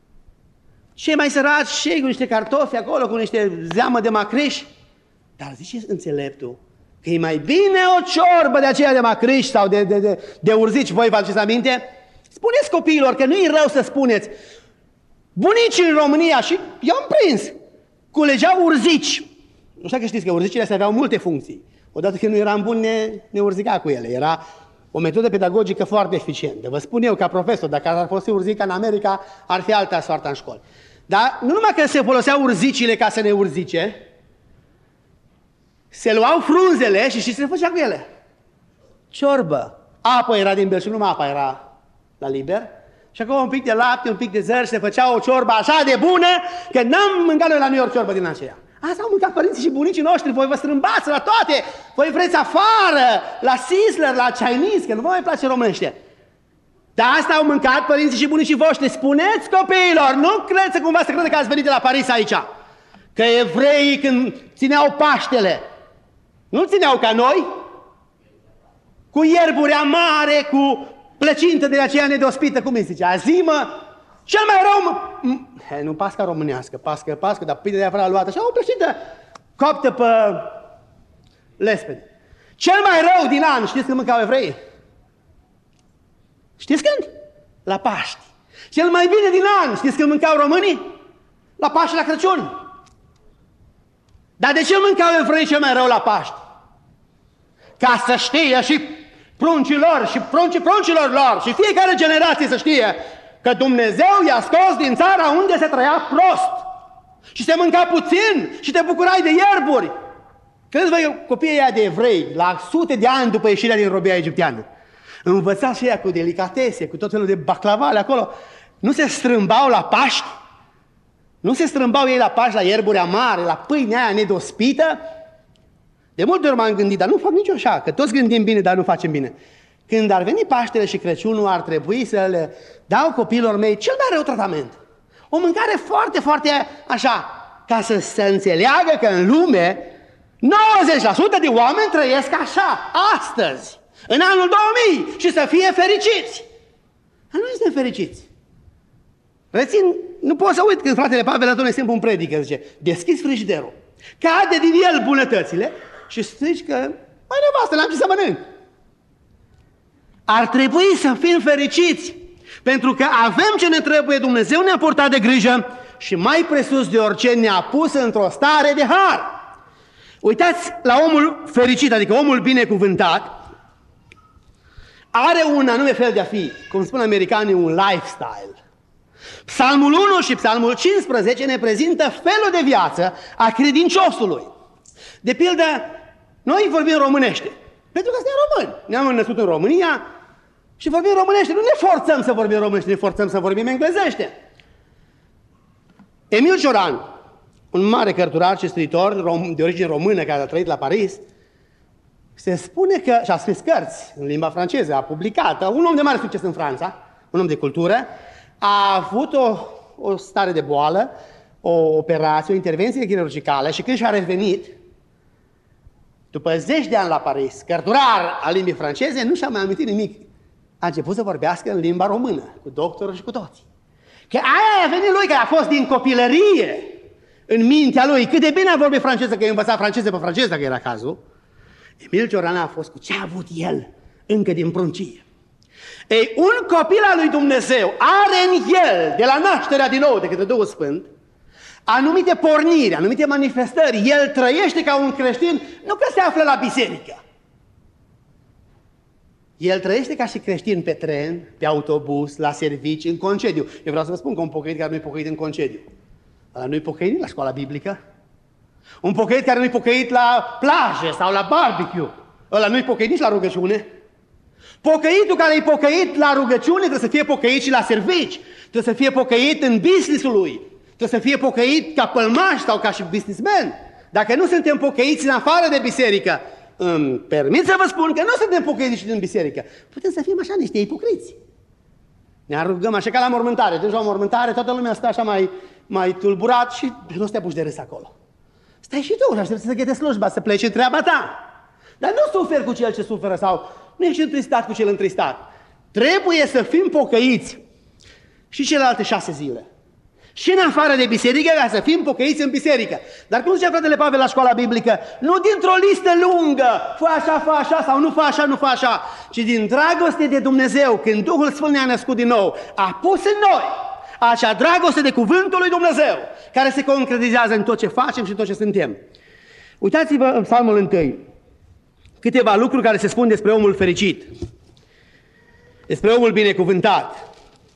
Cei mai săraci și cu niște cartofi acolo, cu niște zeamă de macriș. Dar zice înțeleptul că e mai bine o ciorbă de aceea de macriș sau de urzici. Voi vă aduceți aminte? Spuneți copiilor că nu e rău să spuneți. Bunicii în România, și eu am prins, culegeau urzici. Nu știu că știți că urzicile astea aveau multe funcții. Odată când nu eram bun, ne urzica cu ele. Era o metodă pedagogică foarte eficientă. Vă spun eu ca profesor, dacă ar folosi urzica în America, ar fi alta soarta în școli. Dar nu numai că se foloseau urzicile ca să ne urzice, se luau frunzele și ce se făcea cu ele? Ciorbă. Apă era din belșug, numai apa era la liber. Și acolo un pic de lapte, un pic de zări, se făcea o ciorbă așa de bună, că n-am mâncat noi la New York ciorbă din aceea. Asta au mâncat părinții și bunicii noștri, voi vă strâmbați la toate, voi vreți afară, la Sizzler, la Chinese, că nu vă mai place românește. Dar asta au mâncat părinții și bunicii voștri. Spuneți copiilor, nu credeți cumva să crede că ați venit de la Paris aici, că evreii când țineau Paștele, nu țineau ca noi, cu ierburi amare, cu plăcintă de aceea nedospită, cum îi zice, azimă, cel mai rău, nu pasca românească, pască, dar pâine de afară luată, așa o plăcintă coaptă pe lespede. Cel mai rău din an, știți când mâncau evreii? Știți când? La Paști. Cel mai bine din an, știți când mâncau românii? La Paști și la Crăciun. Dar de ce mâncau evreii cel mai rău la Paști? Ca să știe și pruncilor și pruncilor lor și fiecare generație să știe că Dumnezeu i-a scos din țara unde se trăia prost și se mânca puțin și te bucurai de ierburi. Credeți-vă, copiii ăia de evrei, la sute de ani după ieșirea din robia egipteană, învățați și ea cu delicatese, cu tot felul de baclavale acolo, nu se strâmbau la Paști? Nu se strâmbau ei la Paști, la ierburi amare, la pâinea aia nedospită? De multe ori m-am gândit, dar nu fac nici așa, că toți gândim bine, dar nu facem bine. Când ar veni Paștele și Crăciunul, ar trebui să le dau copiilor mei cel mai rău tratament. O mâncare foarte, foarte așa, ca să se înțeleagă că în lume 90% de oameni trăiesc așa, astăzi, în anul 2000, și să fie fericiți. Dar nu suntem fericiți. Rețin, nu pot să uit când fratele Pavel Adone simplu un predică, zice, deschizi frigiderul, cade din el bunătățile și zici că, mai nevastă, n-am ce să mănânc. Ar trebui să fim fericiți, pentru că avem ce ne trebuie, Dumnezeu ne-a purtat de grijă și mai presus de orice ne-a pus într-o stare de har. Uitați la omul fericit, adică omul binecuvântat, are un anume fel de a fi, cum spun americanii, un lifestyle. Psalmul 1 și Psalmul 15 ne prezintă felul de viață a credinciosului. De pildă, noi vorbim românește, pentru că suntem români. Ne-am născut în România și vorbim românește. Nu ne forțăm să vorbim românește, ne forțăm să vorbim englezește. Emil Cioran, un mare cărturar și scriitor de origine română care a trăit la Paris, se spune că, și a scris cărți în limba franceză, a publicat, un om de mare succes în Franța, un om de cultură, a avut o stare de boală, o operație, o intervenție chirurgicală și când și-a revenit, după 10 de ani la Paris, cărturar al limbii franceze, nu și-a mai amintit nimic. A început să vorbească în limba română, cu doctorul și cu toții. Că aia a venit lui, că a fost din copilărie în mintea lui. Cât de bine a vorbit franceză, că i-a învățat franceză pe franceză, dacă era cazul. Emil Cioran a fost cu ce a avut el încă din pruncie. Ei, un copil al lui Dumnezeu are în el, de la nașterea din nou de către Duhul Sfânt, anumite porniri, anumite manifestări. El trăiește ca un creștin, nu că se află la biserică. El trăiește ca și creștin pe tren, pe autobuz, la servici, în concediu. Eu vreau să vă spun că un pocăit care nu-i pocăit în concediu, ăla nu-i pocăit la școala biblică. Un pocăit care nu-i pocăit la plajă sau la barbecue, ăla nu-i pocăit nici la rugăciune. Pocăitul care e pocăit la rugăciune trebuie să fie pocăit și la servici, trebuie să fie pocăit în business-ul lui, trebuie să fie pocăit ca pălmaș sau ca și businessman. Dacă nu suntem pocăiți în afară de biserică, îmi permit să vă spun că nu suntem pocăiți și în biserică. Putem să fim așa niște ipocriți. Ne rugăm așa ca la mormântare. Deci la mormântare toată lumea stă așa mai tulburat și nu te apuci de râs acolo. Stai și tu și aștepți să ghete slujba, să pleci în treaba ta. Dar nu suferi cu cel ce suferă sau nu ești întristat cu cel întristat. Trebuie să fim pocăiți și celelalte 6 zile. Și în afară de biserică, ca să fim pocăiți în biserică. Dar cum zicea fratele Pavel la școala biblică, nu dintr-o listă lungă, fă așa sau nu fă așa, nu fă așa, ci din dragoste de Dumnezeu, când Duhul Sfânt ne-a născut din nou, a pus în noi acea dragoste de cuvântul lui Dumnezeu, care se concretizează în tot ce facem și în tot ce suntem. Uitați-vă în Psalmul 1, câteva lucruri care se spun despre omul fericit, despre omul binecuvântat.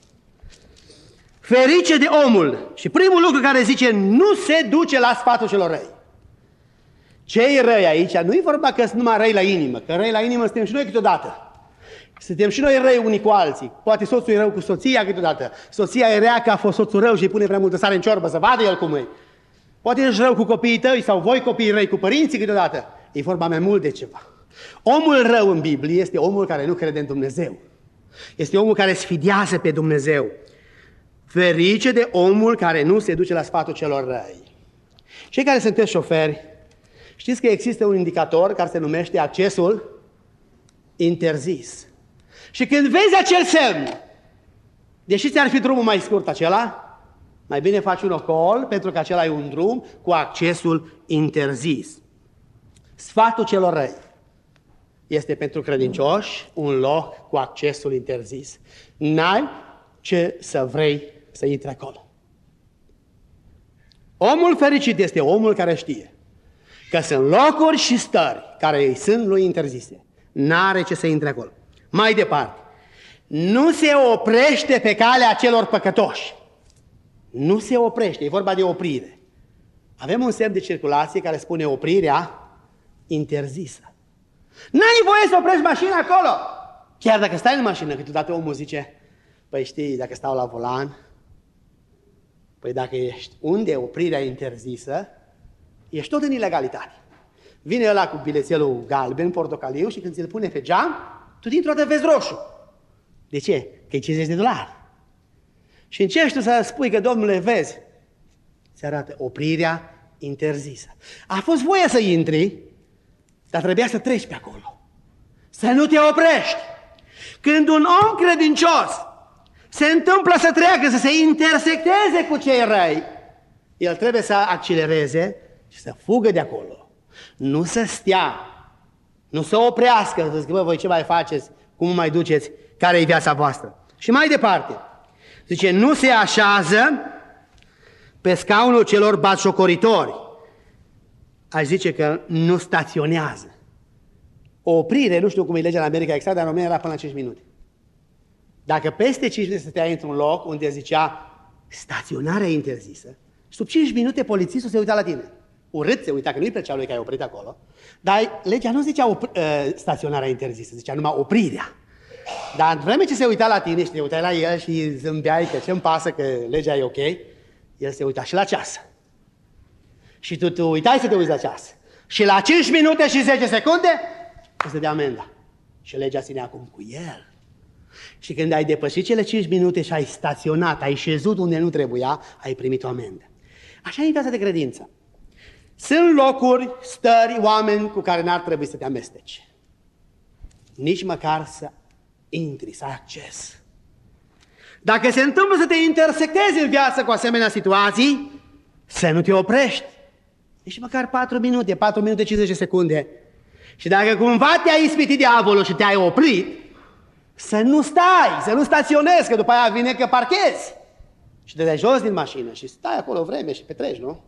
Ferice de omul. Și primul lucru care zice, nu se duce la sfatul celor răi. Ce-i răi aici? Nu-i vorba că sunt numai răi la inimă, că răi la inimă suntem și noi câteodată. Suntem și noi răi unii cu alții. Poate soțul e rău cu soția câteodată. Soția e rea că a fost soțul rău și îi pune prea multă sare în ciorbă să vadă el cum e. Poate ești rău cu copiii tăi sau voi copiii răi cu părinții câteodată. E vorba mai mult de ceva. Omul rău în Biblie este omul care nu crede în Dumnezeu. Este omul care sfidează pe Dumnezeu. Ferice de omul care nu se duce la sfatul celor răi. Cei care sunteți șoferi, știți că există un indicator care se numește accesul interzis. Și când vezi acel semn, deși ți-ar fi drumul mai scurt acela, mai bine faci un ocol, pentru că acela e un drum cu accesul interzis. Sfatul celor răi este pentru credincioși un loc cu accesul interzis. N-ai ce să vrei să intri acolo. Omul fericit este omul care știe că sunt locuri și stări care îi sunt lui interzise. N-are ce să intre acolo. Mai departe, nu se oprește pe calea celor păcătoși. Nu se oprește, e vorba de oprire. Avem un semn de circulație care spune oprirea interzisă. N-ai voie să oprești mașina acolo. Chiar dacă stai în mașină, câteodată omul zice, păi știi, dacă stau la volan, păi dacă ești unde oprirea interzisă, ești tot în ilegalitate. Vine ăla cu bilețelul galben, portocaliu și când ți-l pune pe geam, tu dintr-o dată vezi roșu. De ce? Că e $50. Și încerci tu să spui că, domnule, vezi, ți arată oprirea interzisă. A fost voie să intri, dar trebuia să treci pe acolo. Să nu te oprești. Când un om credincios se întâmplă să treacă, să se intersecteze cu cei răi, el trebuie să accelereze și să fugă de acolo. Nu să stea, nu să oprească, să zică, bă, voi ce mai faceți, cum mai duceți, care e viața voastră. Și mai departe, zice, nu se așează pe scaunul celor batjocoritori. Aș zice că nu staționează. O oprire, nu știu cum e legea în America exact, dar în România era până la 5 minute. Dacă peste 5 minute stăteai într-un loc unde zicea staționarea interzisă. Sub 5 minute polițistul se uita la tine. Urât se uita, că nu-i plăcea lui că ai oprit acolo. Dar legea nu zicea staționarea interzisă, zicea numai oprirea. Dar în vreme ce se uita la tine și te uitai la el și zâmbeai că ce-mi pasă că legea e ok, el se uita și la ceas. Și tu te uitai să te uiți la ceas. Și la 5 minute și 10 secunde îți dădea amenda. Și legea ținea acum cu el. Și când ai depășit cele 5 minute și ai staționat, ai șezut unde nu trebuia, ai primit o amendă. Așa e în viața de credință. Sunt locuri, stări, oameni cu care n-ar trebui să te amesteci. Nici măcar să intri, să ai acces. Dacă se întâmplă să te intersectezi în viață cu asemenea situații, să nu te oprești. Nici măcar 4 minute, 4 minute 50 de secunde. Și dacă cumva te-a ispitit diavolul și te-ai oprit, să nu stai, să nu staționezi, că după aia vine că parchezi. Și te dai jos din mașină și stai acolo o vreme și petreci, nu?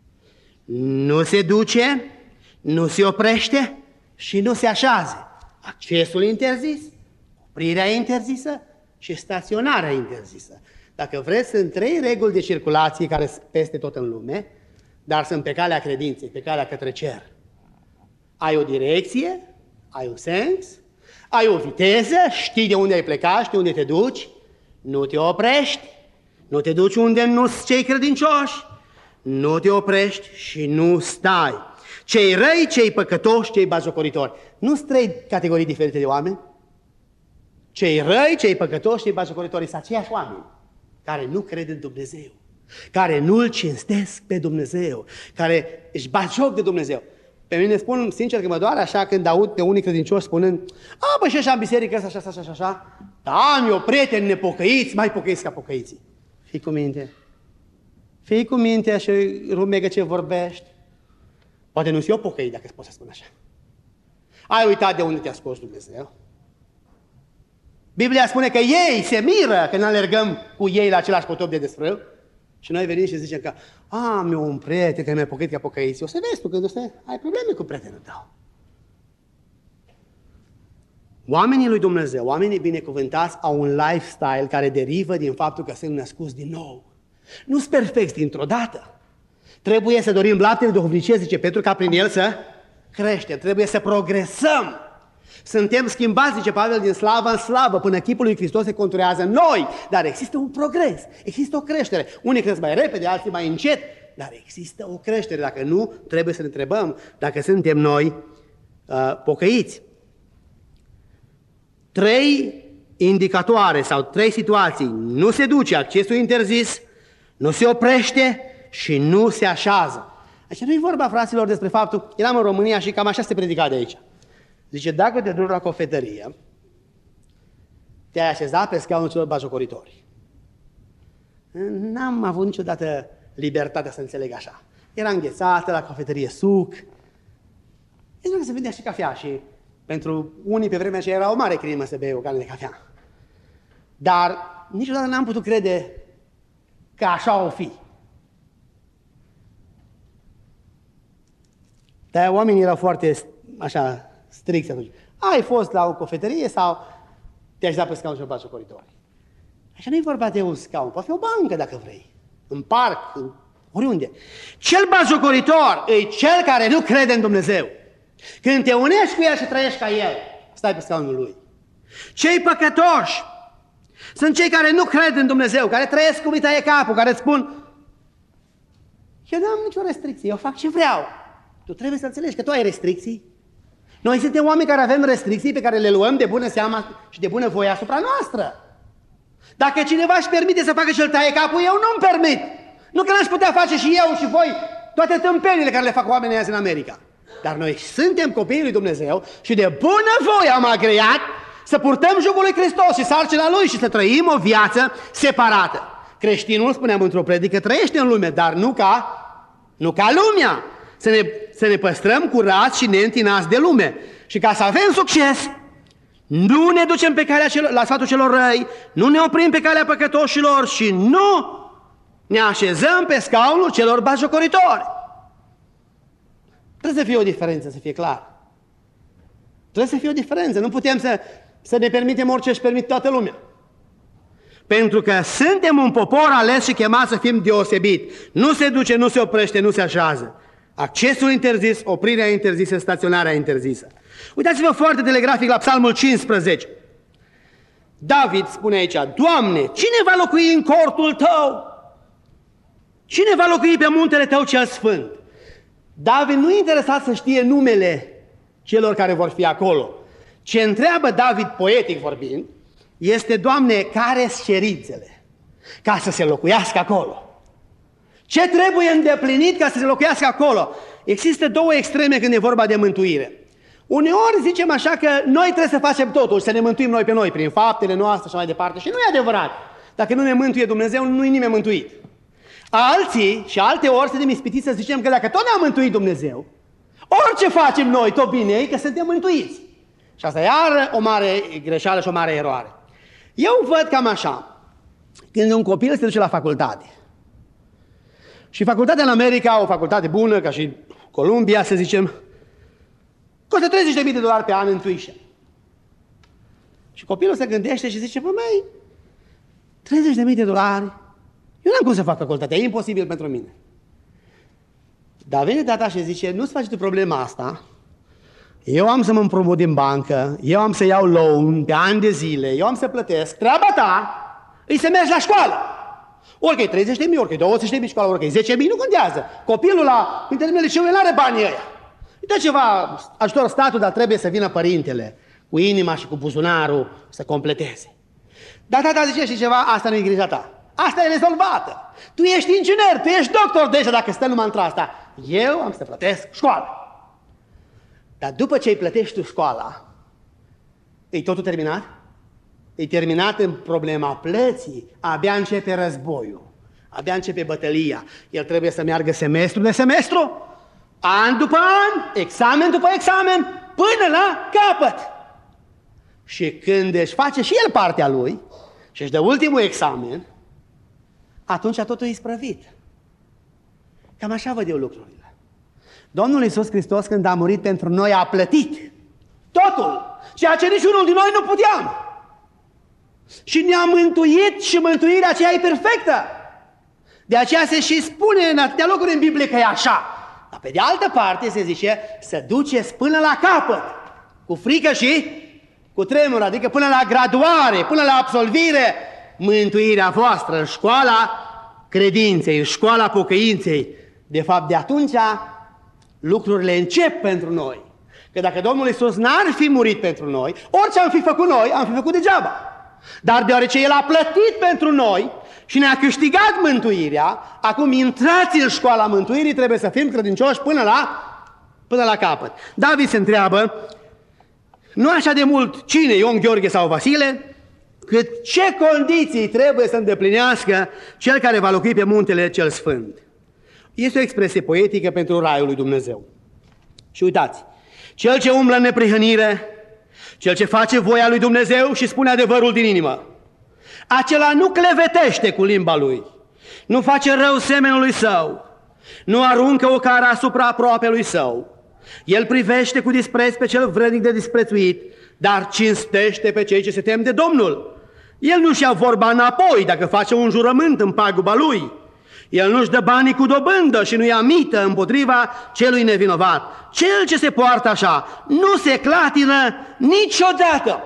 Nu se duce, nu se oprește și nu se așează. Accesul interzis, oprirea interzisă și staționarea interzisă. Dacă vreți, sunt 3 reguli de circulație care sunt peste tot în lume, dar sunt pe calea credinței, pe calea către cer. Ai o direcție, ai un sens, ai o viteză, știi de unde ai plecat, știi unde te duci, nu te oprești, nu te duci unde nu sunt cei credincioși, nu te oprești și nu stai. Cei răi, cei păcătoși, cei batjocoritori. Nu sunt 3 categorii diferite de oameni? Cei răi, cei păcătoși, cei batjocoritori sunt aceiași oameni care nu cred în Dumnezeu, care nu-L cinstesc pe Dumnezeu, care își bat joc de Dumnezeu. Pe mine spun sincer că mă doare așa când aud pe unii credincioși spunând: bă, și așa în biserică, așa, dar am eu prieteni nepocăiți, mai pocăiți ca pocăiții. Fii cu minte. Fii cu minte și rumegă ce vorbești. Poate nu-s eu pocăit, dacă îți pot să spun așa. Ai uitat de unde te-a scos Dumnezeu? Biblia spune că ei se miră când alergăm cu ei la același potop de desfrâu. Și noi venim și zicem că am eu un prieten care mi-a pocăit ca pocăiții. O să vezi tu când o să ai probleme cu prietenul tău. Oamenii lui Dumnezeu, oamenii binecuvântați, au un lifestyle care derivă din faptul că sunt născuți din nou. Nu sunt perfecți dintr-o dată. Trebuie să dorim laptele duhovnicesc, zice Petru, ca prin el să creștem. Trebuie să progresăm. Suntem schimbați, zice Pavel, din slavă în slavă, până chipul lui Hristos se conturează în noi. Dar există un progres, există o creștere. Unii cresc mai repede, alții mai încet, dar există o creștere. Dacă nu, trebuie să ne întrebăm dacă suntem noi pocăiți. 3 indicatoare sau 3 situații. Nu se duce, accesul interzis, nu se oprește și nu se așează. Așa nu-i vorba, fraților, despre faptul, eram în România și cam așa se predica de aici. Zice, dacă te duci la cofetărie, te-ai așezat pe scaunul celor batjocoritori. N-am avut niciodată libertatea să înțeleg așa. Era înghețată la cofetărie suc. Pentru că se vendea și cafea și pentru unii pe vremea aceea era o mare crimă să bei o cană de cafea. Dar niciodată n-am putut crede că așa o fi. Dar oamenii erau foarte așa stricți atunci. Ai fost la o cofetărie sau te-ai așezat pe scaun și o coritori? Așa nu-i vorba de un scaun, poate fi o bancă dacă vrei, în parc, oriunde. Cel batjocoritor e cel care nu crede în Dumnezeu. Când te unești cu el și trăiești ca el, stai pe scaunul lui. Cei păcătoși sunt cei care nu cred în Dumnezeu, care trăiesc cum îi taie capul, care îți spun: eu nu am nicio restricție, eu fac ce vreau. Tu trebuie să înțelegi că tu ai restricții. Noi suntem oameni care avem restricții pe care le luăm de bună seamă și de bună voie asupra noastră. Dacă cineva își permite să facă și-l taie capul, eu nu-mi permit. Nu că n-aș putea face și eu și voi toate tâmpenile care le fac oamenii azi în America. Dar noi suntem copiii lui Dumnezeu și de bună voie am agreat să purtăm jugul lui Hristos și sarcina lui și să trăim o viață separată. Creștinul, spuneam într-o predică, trăiește în lume, dar nu ca lumea. Să ne păstrăm curați și neîntinați de lume. Și ca să avem succes, nu ne ducem pe calea la sfatul celor răi, nu ne oprim pe calea păcătoșilor și nu ne așezăm pe scaunul celor batjocoritori. Trebuie să fie o diferență, să fie clar. Trebuie să fie o diferență. Nu putem să ne permitem orice își permite toată lumea. Pentru că suntem un popor ales și chemat să fim deosebit. Nu se duce, nu se oprește, nu se așează. Accesul interzis, oprirea interzisă, staționarea interzisă. Uitați-vă foarte telegrafic la Psalmul 15. David spune aici: Doamne, cine va locui în cortul Tău? Cine va locui pe muntele Tău cel sfânt? David nu e interesat să știe numele celor care vor fi acolo. Ce întreabă David, poetic vorbind, este: Doamne, care-s cerințele ca să se locuiască acolo? Ce trebuie îndeplinit ca să se locuiască acolo? Există două extreme când e vorba de mântuire. Uneori zicem așa că noi trebuie să facem totul, să ne mântuim noi pe noi, prin faptele noastre și mai departe. Și nu e adevărat. Dacă nu ne mântuie Dumnezeu, nu e nimeni mântuit. Alții și alte ori suntem ispitiți să zicem că dacă tot ne-a mântuit Dumnezeu, orice facem noi, tot bine e, că suntem mântuiți. Și asta e iar o mare greșeală și o mare eroare. Eu văd cam așa. Când un copil se duce la facultate, și facultatea în America, o facultate bună, ca și Columbia, să zicem, costă $30.000 pe an în tuition. Și copilul se gândește și zice: bă, măi, $30.000, eu n-am cum să fac facultatea, e imposibil pentru mine. Dar vine tata și zice: nu-ți faci tu problema asta, eu am să mă împrumut din bancă, eu am să iau loan pe ani de zile, eu am să plătesc, treaba ta îi să mergi la școală. Orică e 30.000, orică e 20.000 școală, orică e 10.000, nu contează. Copilul la intermediul liceului nu are banii ăia. Dă ceva ajutor statul, dar trebuie să vină părintele cu inima și cu buzunarul să completeze. Dar tata zice: și ceva, asta nu e grija ta. Asta e rezolvată. Tu ești inginer, tu ești doctor deja dacă stai numai într asta. Eu am să plătesc școală. Dar după ce îi plătești tu școala, e totul terminat? E terminat în problema plății. Abia începe războiul. Abia începe bătălia. El trebuie să meargă semestru de semestru, an după an, examen după examen, până la capăt. Și când își face și el partea lui și își dă ultimul examen, atunci totul e isprăvit. Cam așa văd eu lucrurile. Domnul Iisus Hristos, când a murit pentru noi, a plătit totul, ceea ce niciunul din noi nu puteam. Și ne-a mântuit și mântuirea aceea e perfectă. De aceea se și spune în atâtea locuri în Biblie că e așa. Dar pe de altă parte se zice să duceți până la capăt, cu frică și cu tremur, adică până la graduare, până la absolvire, mântuirea voastră în școala credinței, în școala pocăinței. De fapt, de atunci lucrurile încep pentru noi. Că dacă Domnul Iisus n-ar fi murit pentru noi, orice am fi făcut noi, am fi făcut degeaba. Dar deoarece El a plătit pentru noi și ne-a câștigat mântuirea, acum intrați în școala mântuirii, trebuie să fim credincioși până la capăt. David se întreabă, nu așa de mult cine, Ion, Gheorghe sau Vasile, cât ce condiții trebuie să îndeplinească cel care va locui pe muntele cel sfânt. Este o expresie poetică pentru raiul lui Dumnezeu. Și uitați, cel ce umblă în neprihănire, cel ce face voia lui Dumnezeu și spune adevărul din inimă, acela nu clevetește cu limba lui, nu face rău semenului său, nu aruncă o cară asupra aproapelui său. El privește cu dispreț pe cel vrednic de disprețuit, dar cinstește pe cei ce se tem de Domnul. El nu-și ia vorba înapoi dacă face un jurământ în paguba lui. El nu-și dă banii cu dobândă și nu ia mită împotriva celui nevinovat. Cel ce se poartă așa nu se clatină niciodată.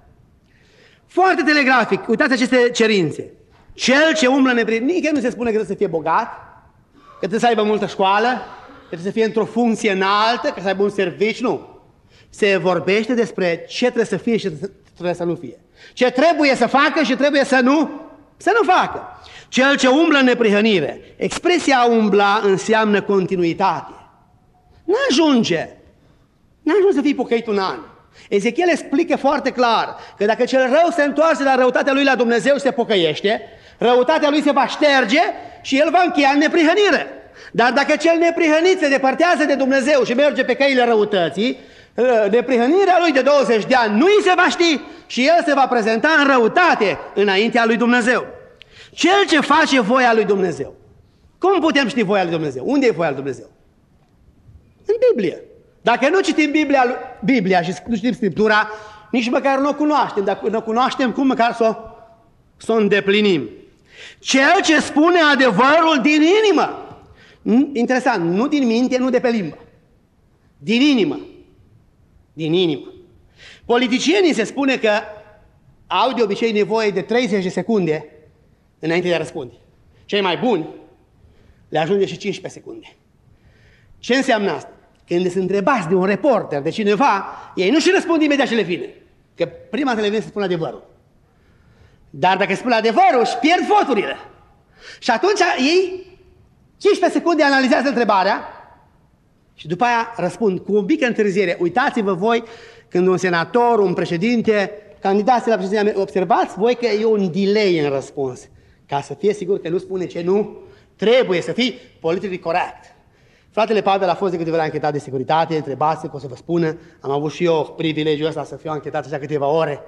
Foarte telegrafic, uitați aceste cerințe. Cel ce umblă neprihănire, nu se spune că trebuie să fie bogat, că trebuie să aibă multă școală, că trebuie să fie într-o funcție înaltă, că să aibă un serviciu, nu. Se vorbește despre ce trebuie să fie și ce trebuie să nu fie. Ce trebuie să facă și trebuie să nu facă. Cel ce umblă în neprihănire. Expresia umbla înseamnă continuitate. N-ajunge să fii pocăit un an. Ezechiel explică foarte clar că dacă cel rău se întoarce la răutatea lui la Dumnezeu și se pocăiește, răutatea lui se va șterge și el va încheia în neprihănire. Dar dacă cel neprihănit se depărtează de Dumnezeu și merge pe căile răutății, neprihănirea lui de 20 de ani nu îi se va ști și el se va prezenta în răutate înaintea lui Dumnezeu. Cel ce face voia lui Dumnezeu. Cum putem ști voia lui Dumnezeu? Unde e voia lui Dumnezeu? În Biblie. Dacă nu citim Biblia și nu citim Scriptura, nici măcar nu o cunoaștem. Dacă nu o cunoaștem, cum măcar să o să o îndeplinim. Cel ce spune adevărul din inimă. Interesant, nu din minte, nu de pe limbă. Din inimă. Din inimă. Politicienii se spune că au de obicei nevoie de 30 de secunde înainte de a răspunde. Cei mai buni le ajunge și 15 secunde. Ce înseamnă asta? Când sunt întrebați de un reporter, de cineva, ei nu și răspund imediat ce le vine. Că prima dată le vine să spună adevărul. Dar dacă spun adevărul, își pierd voturile. Și atunci ei 15 secunde analizează întrebarea și după aia răspund cu o mică întârziere. Uitați-vă voi când un senator, un președinte, candidații la președinte, observați voi că e un delay în răspuns. Ca să fie sigur că nu spune ce nu, trebuie să fii politically correct. Fratele Pavel a fost de câteva ori anchetat de securitate, întrebați că o să vă spună, am avut și eu privilegiul ăsta să fiu anchetat așa câteva ore.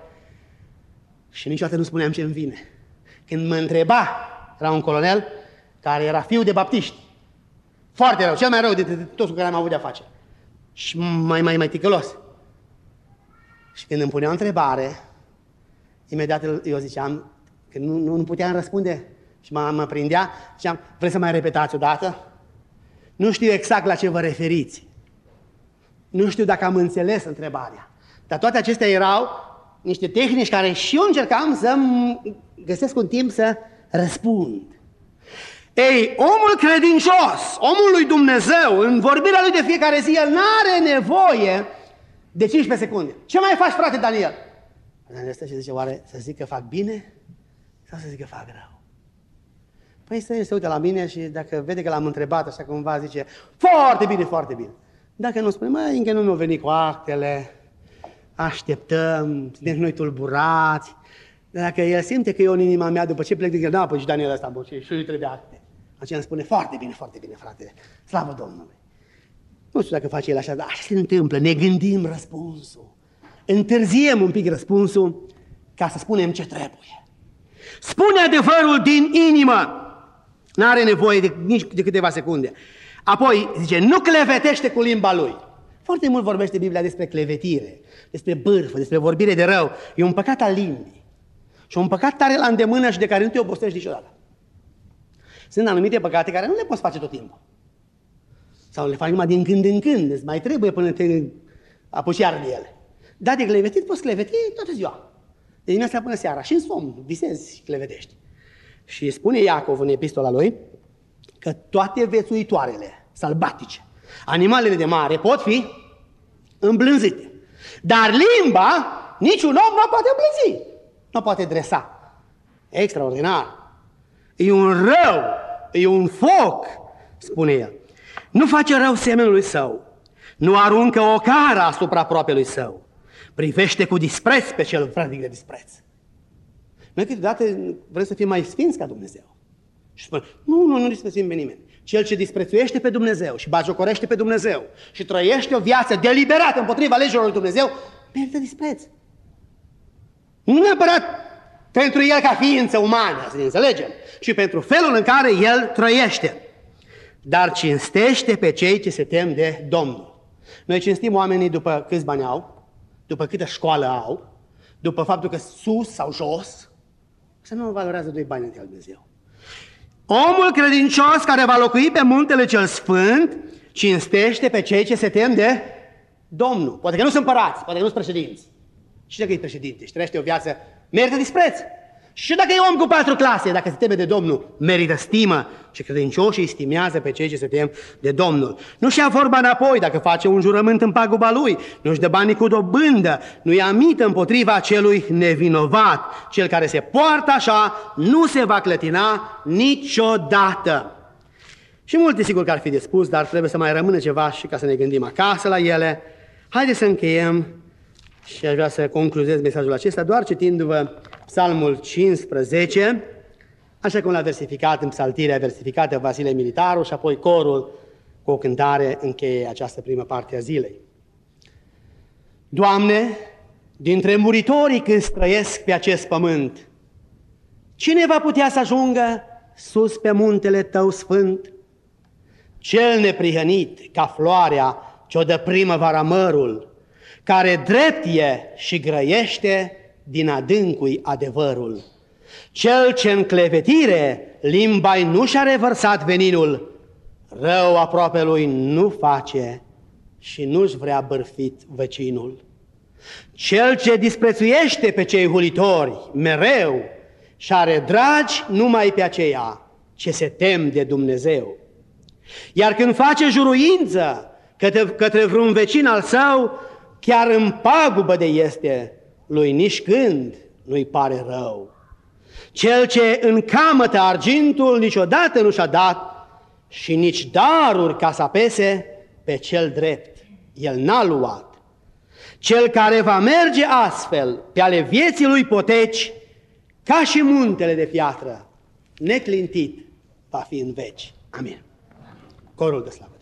Și niciodată nu spuneam ce îmi vine. Când mă întreba, era un colonel care era fiu de baptiști. Foarte rău, cel mai rău de toți cu care am avut de-a face. Și mai ticălos. Și când îmi punea o întrebare, imediat eu ziceam, că nu puteam răspunde și mă prindea, ziceam, vreți să mai repetați o dată? Nu știu exact la ce vă referiți. Nu știu dacă am înțeles întrebarea. Dar toate acestea erau niște tehnici care și eu încercam să găsesc un timp să răspund. Ei, omul credincios, omul lui Dumnezeu, în vorbirea lui de fiecare zi, el n-are nevoie de 15 secunde. Ce mai faci, frate Daniel? Daniel stă și zice, oare să zic că fac bine sau să zic că fac rău? Păi se uită la mine și dacă vede că l-am întrebat așa cumva, zice, foarte bine, foarte bine. Dacă nu spune, măi, încă nu mi-au venit cu actele, așteptăm, suntem noi tulburați. Dacă el simte că eu în inima mea, după ce plec de gândă, păi și Daniel ăsta, bă, și îi trebuie acte. Aceea îmi spune, foarte bine, frate, slavă Domnului. Nu știu dacă face el așa, dar așa se întâmplă, ne gândim răspunsul. Întârziem un pic răspunsul ca să spunem ce trebuie. Spune adevărul din inimă. N-are nevoie nici de câteva secunde. Apoi, zice, nu clevetește cu limba lui. Foarte mult vorbește Biblia despre clevetire, despre bârfă, despre vorbire de rău. E un păcat al limbii. Și un păcat tare la îndemână și de care nu te obosești niciodată. Sunt anumite păcate care nu le poți face tot timpul. Sau le faci numai din când în când, îți mai trebuie până te apuci iar de ele. Dar de clevetit poți cleveti toată ziua. De dimineața până seara. Și în somn visezi și clevetești. Și spune Iacov în epistola lui că toate viețuitoarele sălbatice, animalele de mare pot fi îmblânzite. Dar limba, niciun om nu poate îmblânzi. Nu poate dresa. E extraordinar. E un rău, e un foc, spune el. Nu face rău semenului său. Nu aruncă o cară asupra aproapelui său. Privește cu dispreț pe cel vrednic de dispreț. Noi câteodată vrem să fim mai sfinți ca Dumnezeu. Și spune, nu disprețuim pe nimeni. Cel ce disprețuiește pe Dumnezeu și bagiocorește pe Dumnezeu și trăiește o viață deliberată împotriva legilor lui Dumnezeu, merită dispreț. Nu neapărat pentru el ca ființă umană, să ne înțelegem, ci pentru felul în care el trăiește. Dar cinstește pe cei ce se tem de Domnul. Noi cinstim oamenii după câți bani au, după câtă școală au, după faptul că sus sau jos, să nu valorează doi bani între Dumnezeu. Omul credincios care va locui pe muntele cel sfânt, cinstește pe cei ce se tem de Domnul. Poate că nu sunt împărați, poate că nu sunt președinți. Și dacă e președinte și trăiește o viață, merită dispreț. Și dacă e om cu 4 clase, dacă se teme de Domnul, merită stimă. Și credincioșii stimează pe cei ce se tem de Domnul. Nu-și ia vorba înapoi dacă face un jurământ în paguba lui, nu-și dă banii cu dobândă, nu ia mită împotriva celui nevinovat. Cel care se poartă așa nu se va clătina niciodată. Și multe sigur că ar fi de spus, dar trebuie să mai rămână ceva și ca să ne gândim acasă la ele. Haideți să încheiem și aș vrea să concluzez mesajul acesta doar citindu-vă Psalmul 15, așa cum l-a versificat în psaltirea versificată Vasile Militaru și apoi corul cu o cântare încheie această primă parte a zilei. Doamne, dintre muritorii când trăiesc pe acest pământ, cine va putea să ajungă sus pe muntele Tău sfânt? Cel neprihănit ca floarea ce-o dă primăvara mărul, care drept e și grăiește din adâncui adevărul. Cel ce în clevetire limba-i nu și-a revărsat veninul, rău aproape lui nu face și nu-și vrea bârfit vecinul. Cel ce disprețuiește pe cei hulitori mereu și are dragi numai pe aceia ce se tem de Dumnezeu. Iar când face juruință către vreun vecin al său, chiar în pagubă de este, lui nici când nu-i pare rău. Cel ce încamătă argintul niciodată nu și-a dat și nici daruri ca să apese pe cel drept, el n-a luat. Cel care va merge astfel pe ale vieții lui poteci, ca și muntele de piatră, neclintit va fi în veci. Amin. Corul de slavă.